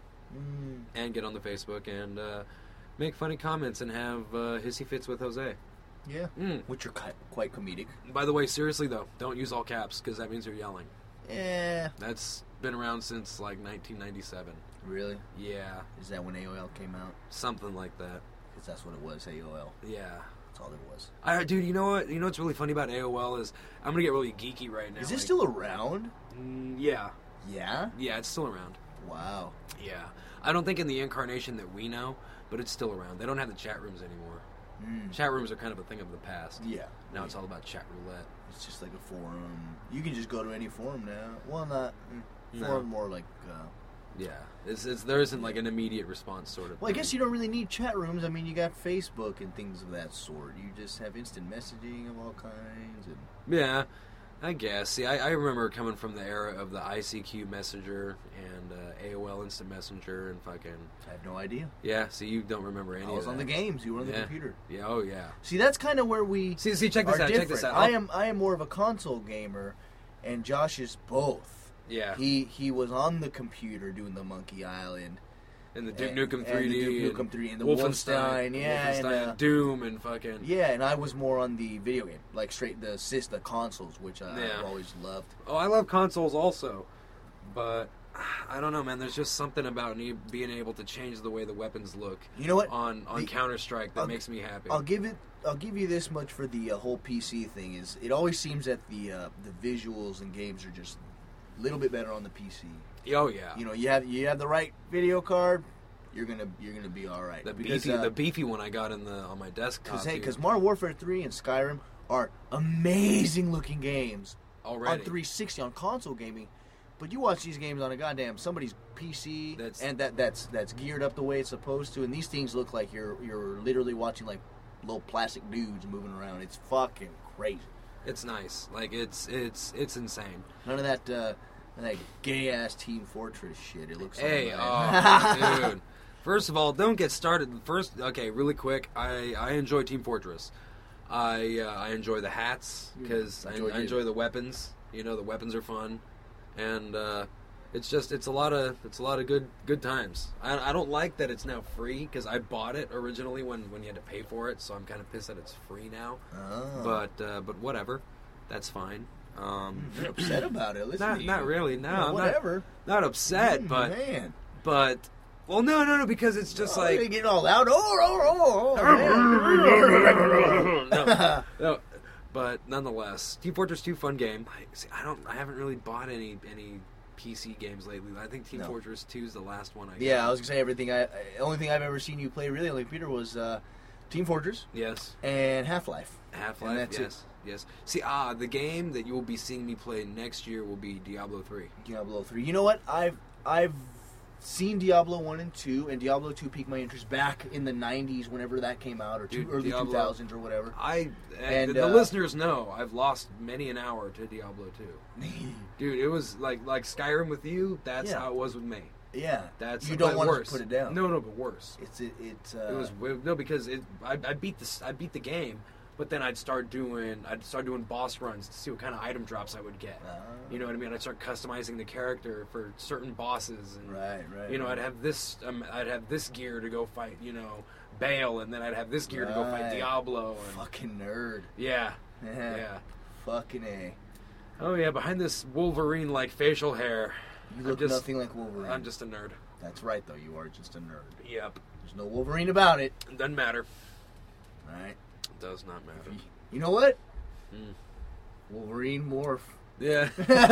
A: And get on the Facebook and make funny comments and have hissy fits with Jose.
B: Yeah. Which are quite comedic.
A: By the way, seriously though, don't use all caps because that means you're yelling.
B: Yeah.
A: That's been around since like 1997.
B: Really?
A: Yeah.
B: Is that when AOL came out?
A: Something like that.
B: Because that's what it was, AOL.
A: Yeah.
B: That's all there was.
A: Dude, you know what? You know what's really funny about AOL is I'm gonna get really geeky right now.
B: Is it still around?
A: Yeah.
B: Yeah?
A: Yeah, it's still around.
B: Wow.
A: Yeah. I don't think in the incarnation that we know, but it's still around. They don't have the chat rooms anymore. Chat rooms are kind of a thing of the past.
B: Yeah.
A: Now it's all about chat roulette.
B: It's just like a forum. You can just go to any forum now. Well, not...
A: No.
B: Forum more like...
A: Yeah. There isn't like an immediate response sort of
B: Well, I
A: thing.
B: guess you don't really need chat rooms. I mean, you got Facebook and things of that sort. You just have instant messaging of all kinds. And...
A: Yeah. I guess. See, I remember coming from the era of the ICQ Messenger and AOL Instant Messenger and fucking...
B: I have no idea.
A: Yeah, see, you don't remember any of that.
B: I was on the games. You were on the computer.
A: Yeah, oh yeah.
B: See, that's kind of where we
A: See, check this out.
B: different.
A: Check this out.
B: I am more of a console gamer, and Josh is both.
A: Yeah.
B: He was on the computer doing the Monkey Island.
A: And the Duke Nukem 3D.
B: And the Duke Nukem 3D. And the Wolfenstein. Yeah.
A: And Doom and fucking...
B: Yeah, and I was more on the video game. Like straight the consoles, which I've always loved.
A: Oh, I love consoles also. But, I don't know, man. There's just something about being able to change the way the weapons look.
B: You know what?
A: On Counter-Strike that makes me happy.
B: I'll give you this much for the whole PC thing. Is it always seems that the visuals and games are just a little bit better on the PC.
A: Oh yeah.
B: You know, you have the right video card, you're gonna be all right.
A: The beefy one I got on my desktop.
B: Because Modern Warfare 3 and Skyrim are amazing looking games
A: already
B: on 360 on console gaming. But you watch these games on a goddamn somebody's PC, that's geared up the way it's supposed to, and these things look like you're literally watching like little plastic dudes moving around. It's fucking crazy.
A: It's nice. Like it's insane.
B: None of that gay ass Team Fortress shit. It looks.
A: Hey, dude. First of all, don't get started. Okay, really quick. I enjoy Team Fortress. I enjoy the hats because I enjoy the weapons. You know, the weapons are fun, and it's a lot of good times. I don't like that it's now free because I bought it originally when you had to pay for it, so I'm kind of pissed that it's free now.
B: Oh.
A: But whatever, that's fine.
B: You're upset about it. Listen,
A: not really. No,
B: yeah, whatever.
A: Not upset, but
B: man.
A: But well, no, because it's just like
B: they get all loud.
A: No, but nonetheless, Team Fortress 2 fun game. I haven't really bought any PC games lately. I think Team Fortress 2 is the last one I got.
B: Yeah, I was gonna say only thing I've ever seen you play really on the computer was Team Fortress.
A: Yes.
B: And Half-Life.
A: Half-Life. Yes. See, the game that you will be seeing me play next year will be Diablo 3.
B: Diablo 3. You know what? I've seen Diablo 1 and 2, and Diablo 2 piqued my interest back in the 90s, whenever that came out, or
A: Dude,
B: early
A: Diablo,
B: 2000s or whatever.
A: And the listeners know I've lost many an hour to Diablo 2. Dude, it was like Skyrim with you. That's how it was with me.
B: Yeah,
A: that's
B: you don't want
A: worse.
B: to put it down.
A: No, but worse.
B: It
A: was because I beat the game, but then I'd start doing boss runs to see what kind of item drops I would get. You know what I mean? I'd start customizing the character for certain bosses, and
B: right.
A: You know, I'd have this gear to go fight, you know, Baal, and then I'd have this gear to go fight Diablo. And,
B: fucking nerd.
A: Yeah.
B: Fucking A.
A: Oh yeah, behind this Wolverine-like facial hair.
B: You look nothing like Wolverine.
A: I'm just a nerd.
B: That's right, though. You are just a nerd.
A: Yep.
B: There's no Wolverine about it.
A: It doesn't matter.
B: Right.
A: It does not matter.
B: You know what? Wolverine morph.
A: Yeah.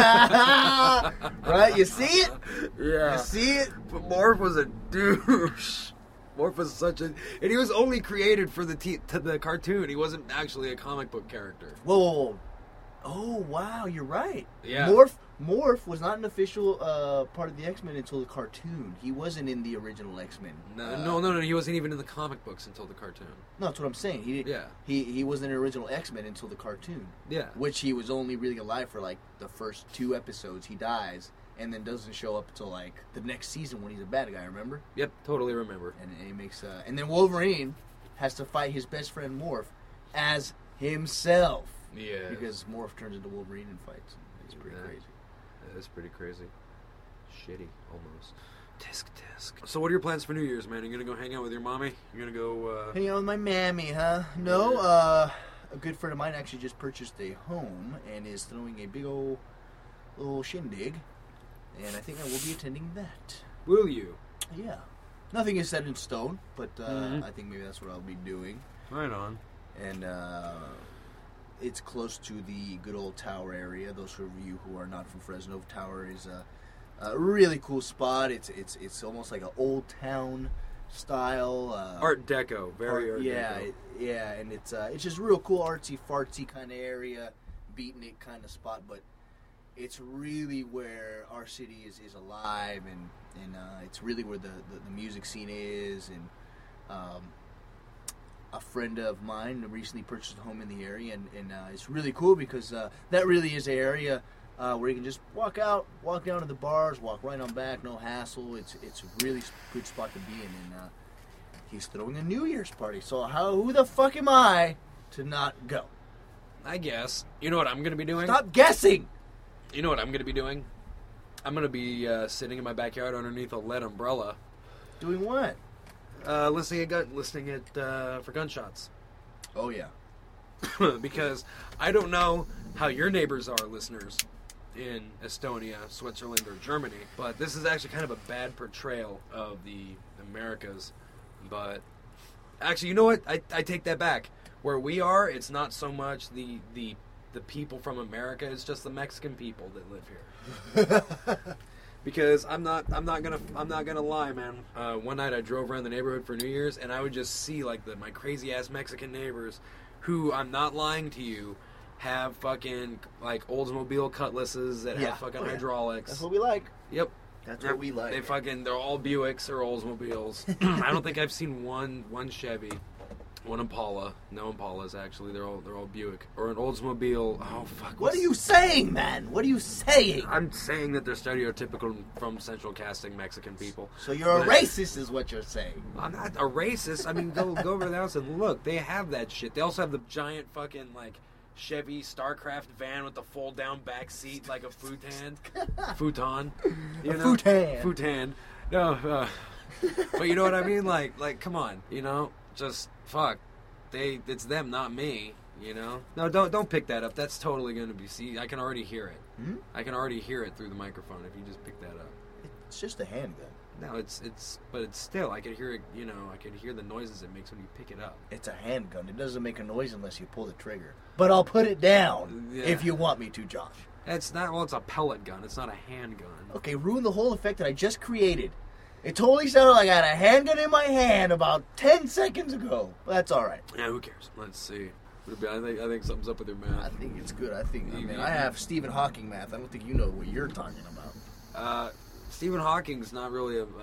B: Right? You see it?
A: Yeah.
B: You see it?
A: But Morph was a douche. Morph was such a... And he was only created for the cartoon. He wasn't actually a comic book character.
B: Whoa. Oh, wow. You're right.
A: Yeah.
B: Morph was not an official part of the X-Men until the cartoon. He wasn't in the original X-Men.
A: No. He wasn't even in the comic books until the cartoon.
B: No, that's what I'm saying. He wasn't in the original X-Men until the cartoon.
A: Yeah.
B: Which he was only really alive for, like, the first 2 episodes. He dies, and then doesn't show up until, like, the next season when he's a bad guy, remember?
A: Yep, totally remember.
B: And he makes... and then Wolverine has to fight his best friend Morph as himself.
A: Yeah.
B: Because Morph turns into Wolverine and fights. It's pretty crazy.
A: It's pretty crazy. Shitty, almost. Tisk. So what are your plans for New Year's, man? You gonna go hang out with your mommy? You gonna go...
B: Hang out with my mammy, huh? No, a good friend of mine actually just purchased a home and is throwing a big old little shindig. And I think I will be attending that.
A: Will you?
B: Yeah. Nothing is set in stone, but I think maybe that's what I'll be doing.
A: Right on.
B: And it's close to the good old Tower area. Those of you who are not from Fresno, Tower is a really cool spot. It's almost like an old town style.
A: Art Deco, very Art Deco.
B: Yeah, and it's just real cool, artsy fartsy kind of area, beatnik kind of spot. But it's really where our city is alive, and it's really where the music scene is. And a friend of mine recently purchased a home in the area, and it's really cool because that really is an area where you can just walk down to the bars, walk right on back, no hassle. It's a really good spot to be in, and he's throwing a New Year's party. So who the fuck am I to not go?
A: I guess. You know what I'm going to be doing?
B: Stop guessing!
A: You know what I'm going to be doing? I'm going to be sitting in my backyard underneath a LED umbrella.
B: Doing what?
A: Listening for gunshots.
B: Oh, yeah.
A: Because I don't know how your neighbors are, listeners, in Estonia, Switzerland, or Germany, but this is actually kind of a bad portrayal of the Americas. But actually, you know what? I take that back. Where we are, it's not so much the people from America; it's just the Mexican people that live here. Because I'm not gonna lie, man. One night I drove around the neighborhood for New Year's, and I would just see like my crazy ass Mexican neighbors, who, I'm not lying to you, have fucking like Oldsmobile cutlasses that have fucking hydraulics.
B: That's what we like.
A: Yep.
B: That's what we like.
A: They're all Buicks or Oldsmobiles. I don't think I've seen one Chevy. One Impala. No Impalas, actually. They're all Buick. Or an Oldsmobile. Oh, fuck.
B: What are you saying, man? What are you saying?
A: I'm saying that they're stereotypical from Central Casting Mexican people.
B: So you're a racist is what you're saying.
A: I'm not a racist. I mean, go over the house and look. They have that shit. They also have the giant fucking, like, Chevy StarCraft van with the fold-down back seat like a futon. You know? Futon. No, but you know what I mean? Like, come on, you know? Just... Fuck, it's them, not me. You know? No, don't pick that up. That's totally going to be. See, I can already hear it.
B: Hmm?
A: I can already hear it through the microphone if you just pick that up.
B: It's just a handgun.
A: No, but it's still. I can hear it. You know, I can hear the noises it makes when you pick it up.
B: It's a handgun. It doesn't make a noise unless you pull the trigger. But I'll put it down if you want me to, Josh.
A: It's not. Well, it's a pellet gun. It's not a handgun.
B: Okay, ruin the whole effect that I just created. It totally sounded like I had a handgun in my hand about 10 seconds ago. But that's all right.
A: Yeah, who cares? Let's see. I think something's up with your math.
B: I think it's good. I have Stephen Hawking math. I don't think you know what you're talking about.
A: Stephen Hawking's not really a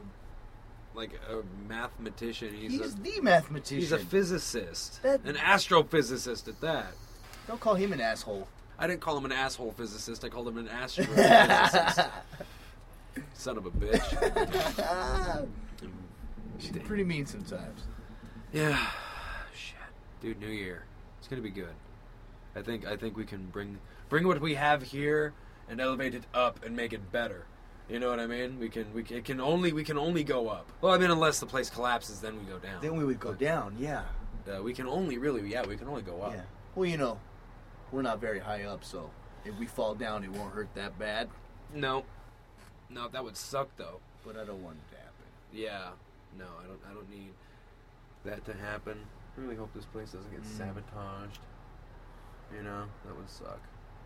A: mathematician.
B: He's the mathematician.
A: He's a physicist,
B: That-
A: an astrophysicist at that.
B: Don't call him an asshole.
A: I didn't call him an asshole physicist. I called him an astrophysicist. Son of a bitch.
B: She's pretty mean sometimes.
A: Yeah, shit, dude. New Year, it's gonna be good. I think we can bring what we have here and elevate it up and make it better. You know what I mean? We can only go up. Well, I mean, unless the place collapses, then we go down.
B: Then we would go down, yeah.
A: We can only go up.
B: Yeah. Well, you know, we're not very high up, so if we fall down, it won't hurt that bad.
A: No, that would suck though.
B: But I don't want it to happen.
A: Yeah, no, I don't need that to happen. I really hope this place doesn't get sabotaged. You know, that would suck.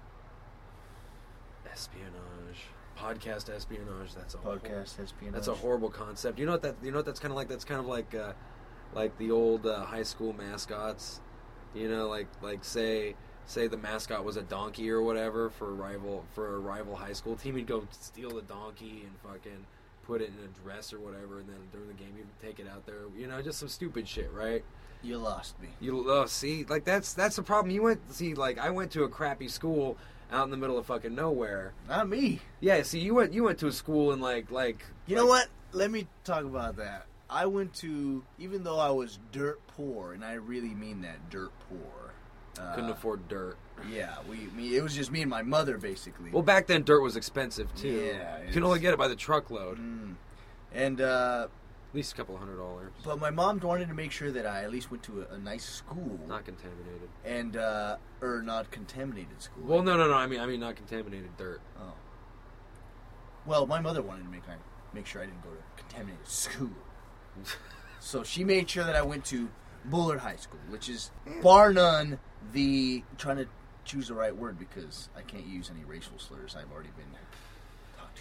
A: Espionage, podcast espionage. That's a
B: Podcast espionage.
A: That's a horrible concept. You know what that's kind of like. That's kind of like the old high school mascots. You know, like say the mascot was a donkey or whatever for a rival high school team. He'd go steal the donkey and fucking put it in a dress or whatever, and then during the game he'd take it out there. You know, just some stupid shit, right?
B: You lost me.
A: See, like that's the problem. I went to a crappy school out in the middle of fucking nowhere.
B: Not me.
A: Yeah, see, you went to a school and like.
B: You know what? Let me talk about that. I went to, even though I was dirt poor, and I really mean that, dirt poor.
A: Couldn't afford dirt.
B: Yeah, it was just me and my mother, basically.
A: Well, back then dirt was expensive too.
B: Yeah,
A: you can only get it by the truckload.
B: And
A: at least a couple $100.
B: But my mom wanted to make sure that I at least went to a nice school,
A: Not contaminated.
B: and or not contaminated school.
A: Well, no. I mean not contaminated dirt.
B: Oh. Well, my mother wanted to make sure I didn't go to contaminated school. So she made sure that I went to Bullard High School, which is, bar none, trying to choose the right word because I can't use any racial slurs. I've already been talked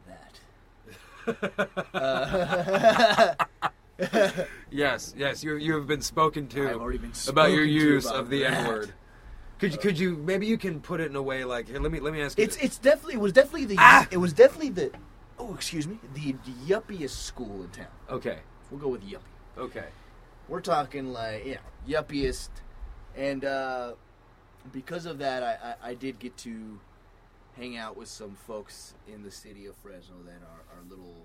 B: to about that.
A: Yes, you have been spoken to
B: I've already been
A: about your
B: spoken to
A: use
B: about
A: of the
B: that.
A: N-word. Could you maybe you can put it in a way like, here, let me ask you.
B: It was definitely the yuppiest school in town.
A: Okay.
B: We'll go with yuppie.
A: Okay.
B: We're talking like, yuppiest. And because of that, I did get to hang out with some folks in the city of Fresno that are a little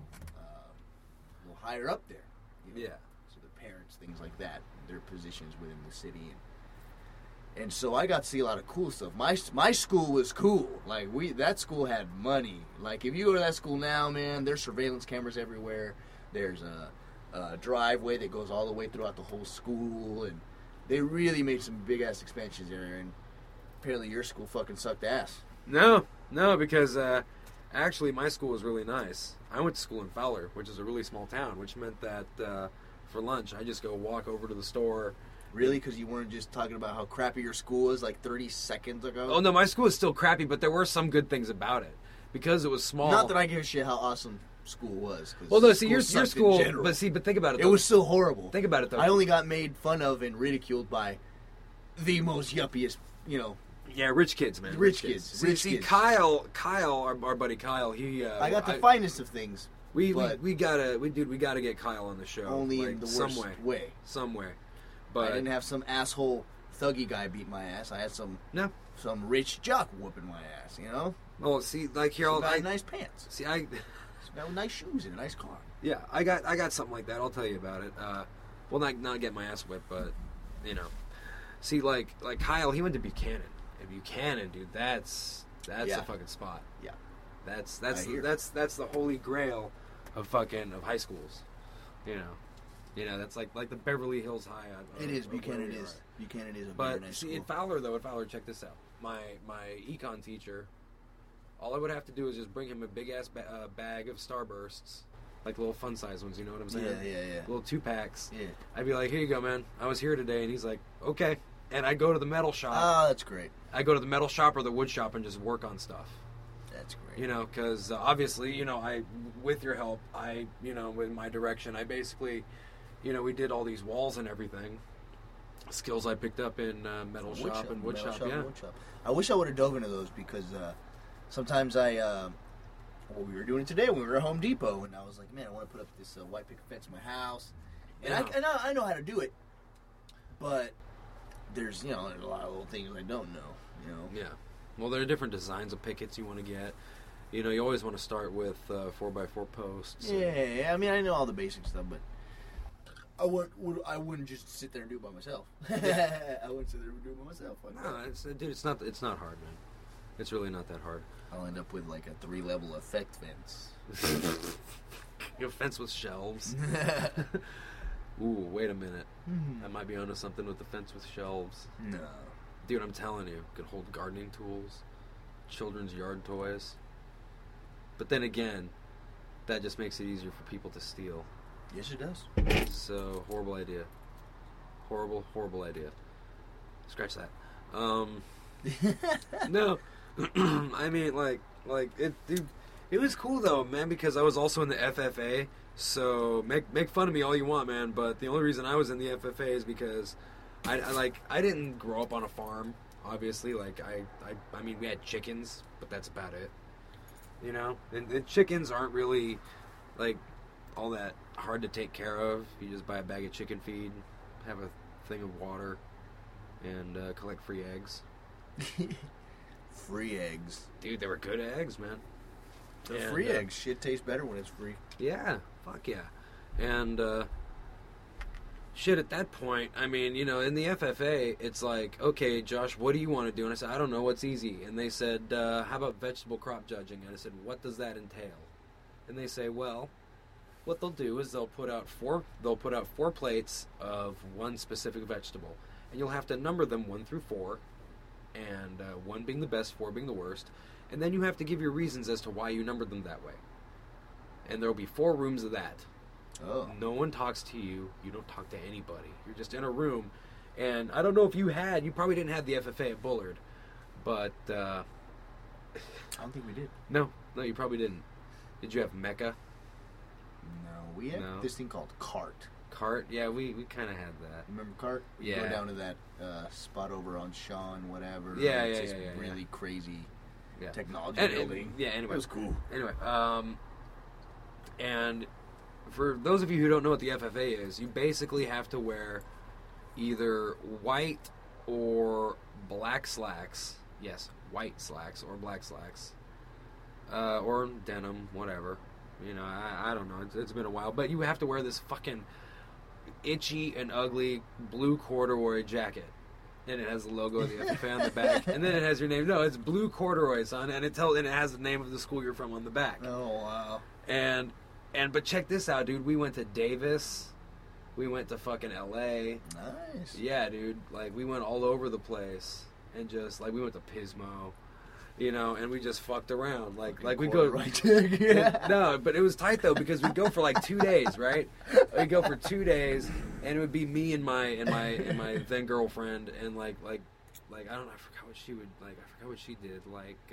B: higher up there. You know?
A: Yeah.
B: So the parents, things like that, their positions within the city. And so I got to see a lot of cool stuff. My school was cool. Like, that school had money. Like, if you go to that school now, man, there's surveillance cameras everywhere. There's a driveway that goes all the way throughout the whole school, and they really made some big ass expansions there. And apparently, your school fucking sucked ass.
A: No, because actually my school was really nice. I went to school in Fowler, which is a really small town, which meant that for lunch I just go walk over to the store.
B: Really? Because you weren't just talking about how crappy your school was like 30 seconds ago?
A: Oh no, my school is still crappy, but there were some good things about it because it was small.
B: Not that I give a shit how awesome school was.
A: Well, no, see, your
B: sucked in
A: school,
B: general.
A: but think about it.
B: It was so horrible.
A: Think about it, though.
B: I only got made fun of and ridiculed by the most yuppiest,
A: Yeah, rich kids, man.
B: Rich kids.
A: See, Kyle, our buddy Kyle, he.
B: I got the finest of things.
A: We gotta get Kyle on the show.
B: Only in the worst way.
A: Some way. But
B: I didn't have some asshole thuggy guy beat my ass. I had some rich jock whooping my ass.
A: Well, see, like here,
B: some guy with nice pants.
A: See,
B: some guy with nice shoes and a nice car.
A: Yeah, I got something like that. I'll tell you about it. Well, not get my ass whipped, but see, like Kyle, he went to Buchanan. And Buchanan, dude, that's the fucking spot.
B: Yeah,
A: that's the holy grail of high schools. That's like the Beverly Hills High.
B: It is. Buchanan is. Buchanan is a
A: but
B: very nice
A: see,
B: school.
A: in Fowler, check this out. My econ teacher, all I would have to do is just bring him a big ass bag of Starbursts, like little fun size ones. You know what I'm saying?
B: Yeah.
A: Little 2-packs.
B: Yeah.
A: I'd be like, here you go, man. I was here today, and he's like, okay. And I go to the metal shop.
B: Oh, that's great.
A: I go to the metal shop or the wood shop and just work on stuff.
B: That's great.
A: Because obviously, I, with your help, with my direction, I basically, we did all these walls and everything. Skills I picked up in metal shop and wood shop. Yeah.
B: I wish I would have dove into those because sometimes I Well, we were doing it today when we were at Home Depot, and I was like, man, I want to put up this white picket fence in my house. And I know how to do it, but there's, there's a lot of little things I don't know,
C: Yeah. Well, there are different designs of pickets you want to get. You always want to start with 4x4 posts.
B: Yeah, I mean, I know all the basic stuff, but I wouldn't just sit there and do it by myself. I wouldn't sit there and do it by myself.
C: No, it's not hard, man. It's really not that hard.
B: I'll end up with like a 3-level effect fence.
C: A fence with shelves. Ooh, wait a minute. I might be onto something with the fence with shelves.
B: No.
C: Dude, I'm telling you, could hold gardening tools, children's yard toys. But then again, that just makes it easier for people to steal.
B: Yes, it does.
C: So, horrible idea. Horrible idea. Scratch that. No. I mean, it was cool though, man, because I was also in the FFA. So make fun of me all you want, man. But the only reason I was in the FFA is because I didn't grow up on a farm. Obviously, I mean, we had chickens, but that's about it. And chickens aren't really all that hard to take care of. You just buy a bag of chicken feed, have a thing of water, and collect free eggs.
B: Free eggs.
C: Dude, they were good eggs, man.
B: Free eggs. Shit tastes better when it's free.
C: Yeah. Fuck yeah. And, shit, at that point, I mean, in the FFA, it's like, okay, Josh, what do you want to do? And I said, I don't know, what's easy? And they said, how about vegetable crop judging? And I said, what does that entail? And they say, well, what they'll do is they'll put out four plates of one specific vegetable. And you'll have to number them 1 through 4. And 1 being the best, 4 being the worst. And then you have to give your reasons as to why you numbered them that way. And there will be 4 rooms of that.
B: Oh.
C: No one talks to you. You don't talk to anybody. You're just in a room. And I don't know if you probably didn't have the FFA at Bullard. But,
B: I don't think we did.
C: No, you probably didn't. Did you have Mecca?
B: No, we had this thing called CART.
C: CART? Yeah, we kind of had that.
B: Remember CART?
C: Yeah.
B: Go down to that spot over on Shawn, whatever.
C: Yeah,
B: it's
C: yeah,
B: this really crazy technology building.
C: Anyway.
B: It was cool.
C: Anyway, and for those of you who don't know what the FFA is, you basically have to wear either white or black slacks. Yes, white slacks or black slacks. Or denim, whatever. I don't know. It's been a while. But you have to wear this fucking itchy and ugly blue corduroy jacket. And it has the logo of the FFA on the back. And then it has your name. No, it's blue corduroy, son. And it has the name of the school you're from on the back.
B: Oh, wow.
C: But check this out, dude. We went to Davis. We went to fucking LA.
B: Nice.
C: Yeah, dude. We went all over the place. And just, we went to Pismo. And we just fucked around. We go
B: right there.
C: No, but it was tight though because we'd go for 2 days, right? We'd go for 2 days, and it would be me and my then girlfriend, and I don't know, I forgot what she would I forgot what she did.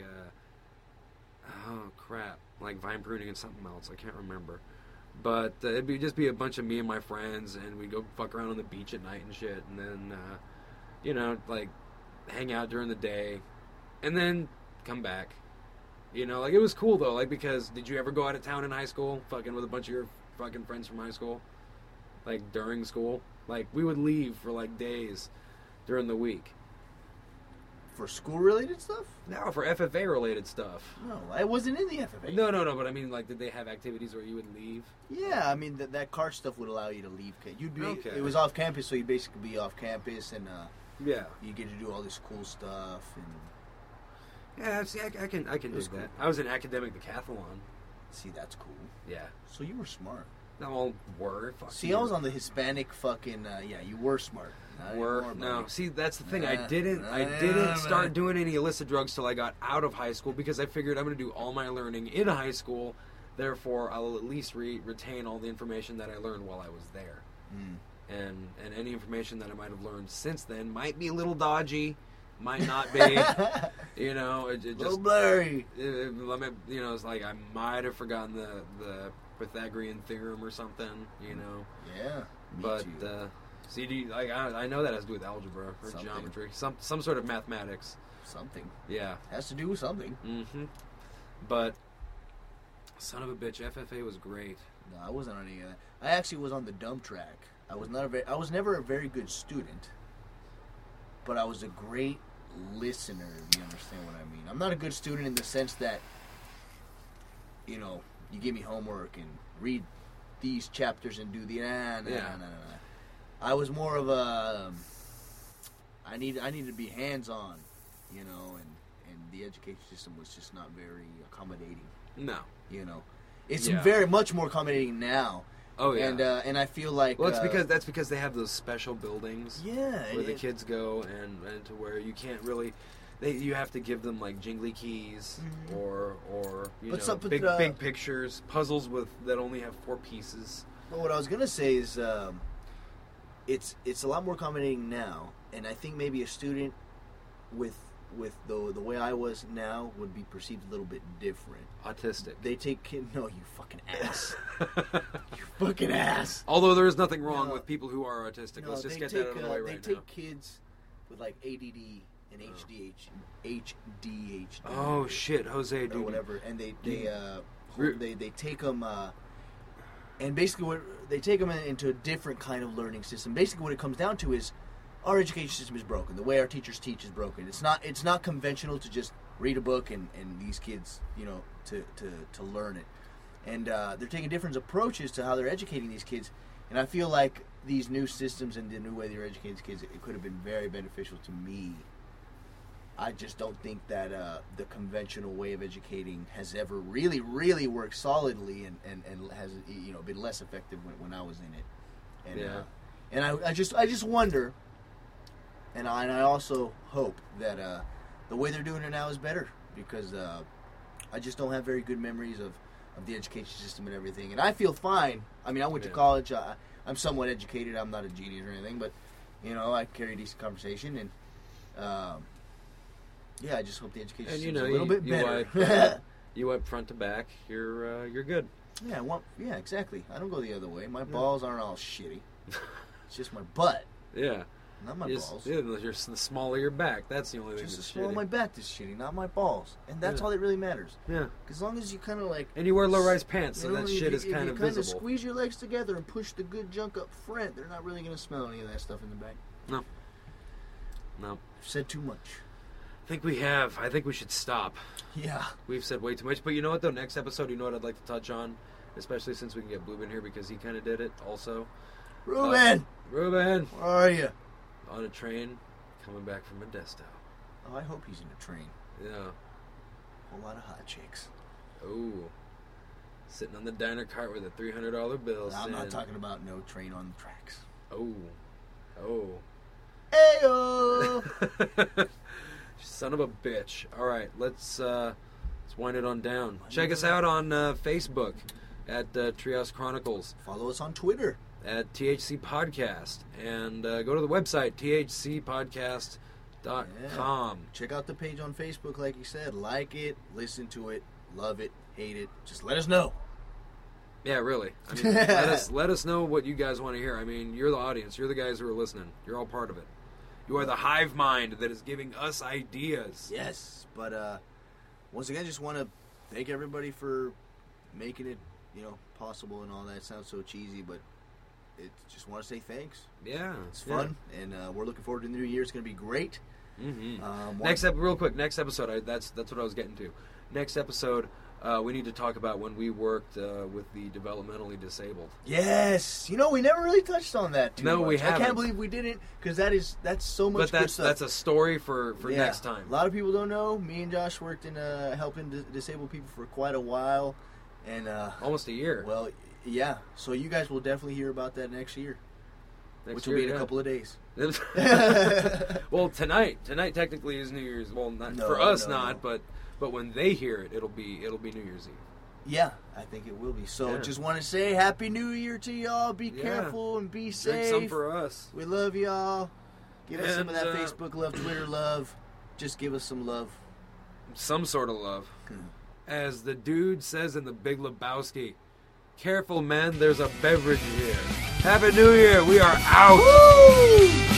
C: Oh crap, vine pruning and something else. I can't remember. But it'd just be a bunch of me and my friends, and we'd go fuck around on the beach at night and shit, and then hang out during the day, and then come back. It was cool though, because did you ever go out of town in high school fucking with a bunch of your fucking friends from high school? During school? We would leave for days during the week.
B: For school related stuff?
C: No, for FFA related stuff.
B: No, I wasn't in the FFA.
C: No, but I mean, did they have activities where you would leave?
B: Yeah, I mean, that car stuff would allow you to leave.
C: Okay.
B: It was off campus, so you'd basically be off campus, and
C: yeah,
B: you get to do all this cool stuff, and
C: yeah, see, I can do that. Cool. I was in academic decathlon.
B: See, that's cool.
C: Yeah.
B: So you were smart.
C: No, were.
B: See, I was on the Hispanic fucking. Yeah, you were smart.
C: No. See, that's the thing. I didn't start doing any illicit drugs till I got out of high school because I figured I'm going to do all my learning in high school. Therefore, I'll at least retain all the information that I learned while I was there. And any information that I might have learned since then might be a little dodgy. Might not be, it just
B: little blurry.
C: It's I might have forgotten the Pythagorean theorem or something,
B: Yeah,
C: but see, I know that has to do with algebra or geometry, some sort of mathematics.
B: Something.
C: Yeah,
B: has to do with something.
C: But Son of a bitch, FFA was great.
B: No, I wasn't on any of that. I actually was on the dump track. I was never a very good student, but I was a great listener, if you understand what I mean. I'm not a good student in the sense that, you know, you give me homework and read these chapters and do the no. I was more of a I needed to be hands-on, you know, and the education system was just not very accommodating.
C: No.
B: You know. It's very much more accommodating now.
C: Oh yeah.
B: And I feel like
C: well, that's because they have those special buildings where the kids go and to where you can't really you have to give them like jingly keys or big pictures, puzzles that only have 4 pieces.
B: But what I was gonna say is it's a lot more accommodating now, and I think maybe a student with the way I was now would be perceived a little bit different.
C: Autistic.
B: They take no, you fucking ass. You fucking ass.
C: Although there is nothing wrong with people who are autistic. Let's just get that out of the way right now.
B: They take kids with like ADD and HDHD.
C: Oh shit, Jose, dude.
B: Or whatever, and they take them. And basically, they take them into a different kind of learning system. Basically, what it comes down to is our education system is broken. The way our teachers teach is broken. It's not conventional to just read a book and these kids, you know, to learn it. And they're taking different approaches to how they're educating these kids. And I feel like these new systems and the new way they're educating these kids, it could have been very beneficial to me. I just don't think that the conventional way of educating has ever really, really worked solidly and has, you know, been less effective when I was in it. And, and I just wonder, and I also hope that the way they're doing it now is better, because I just don't have very good memories of the education system and everything. And I feel fine. I mean, I went to college. I'm somewhat educated. I'm not a genius or anything, but, you know, I carry a decent conversation. And, yeah, I just hope the education system is a little bit better.
C: You went front to back. You're good.
B: Yeah, exactly. I don't go the other way. My balls aren't all shitty. It's just my butt.
C: Yeah.
B: Not my balls.
C: Yeah, the small of your back. That's the only thing
B: that's
C: that's
B: shitty. Just the small of my back that's shitty, not my balls. And that's all that really matters.
C: Yeah.
B: As long as you kind of like...
C: And you wear low-rise pants, so that shit is kind of visible.
B: If you kind of squeeze your legs together and push the good junk up front, they're not really going to smell any of that stuff in the back.
C: No.
B: I've said too much.
C: I think we should stop.
B: Yeah.
C: We've said way too much. But you know what, though? Next episode, you know what I'd like to touch on? Especially since we can get Blube in here because he kind of did it also.
B: Ruben!
C: Ruben!
B: Where are you?
C: On a train coming back from Modesto.
B: Oh, I hope he's in a train.
C: Yeah.
B: A whole lot of hot chicks.
C: Oh. Sitting on the diner cart with a $300 bill.
B: I'm not talking about no train on the tracks.
C: Oh.
B: Ayo!
C: Son of a bitch. All right, let's wind it on down. Check us out on Facebook at Treehouse Chronicles.
B: Follow us on Twitter
C: at THC Podcast, and go to the website thcpodcast.com.
B: Check out the page on Facebook, like you said. Like it, listen to it, love it, hate it. Just let us know.
C: Yeah, really. I mean, let us know what you guys want to hear. I mean, you're the audience. You're the guys who are listening. You're all part of it. You are the hive mind that is giving us ideas.
B: Yes, but once again, I just want to thank everybody for making it, you know, possible and all that. It sounds so cheesy, but just want to say thanks.
C: Yeah,
B: it's fun, and we're looking forward to the new year. It's going to be great.
C: Mm-hmm. Real quick, next episode. That's what I was getting to. Next episode. We need to talk about when we worked with the developmentally disabled.
B: Yes, you know, we never really touched on that too much.
C: We haven't.
B: I can't believe we didn't, because that's so much.
C: But
B: good stuff.
C: That's a story for next time.
B: A lot of people don't know. Me and Josh worked in helping disabled people for quite a while, and
C: almost a year.
B: Well, yeah. So you guys will definitely hear about that next year, which will be in a couple of days.
C: Well, tonight technically is New Year's. Well, not for us, but when they hear it, it'll be New Year's Eve.
B: Yeah, I think it will be. So just want to say Happy New Year to y'all. Be careful and be safe.
C: Drink some for us.
B: We love y'all. Give us some of that Facebook love, Twitter love. Just give us some love.
C: Some sort of love. As the dude says in The Big Lebowski, careful, man, there's a beverage here. Happy New Year. We are out.
B: Woo!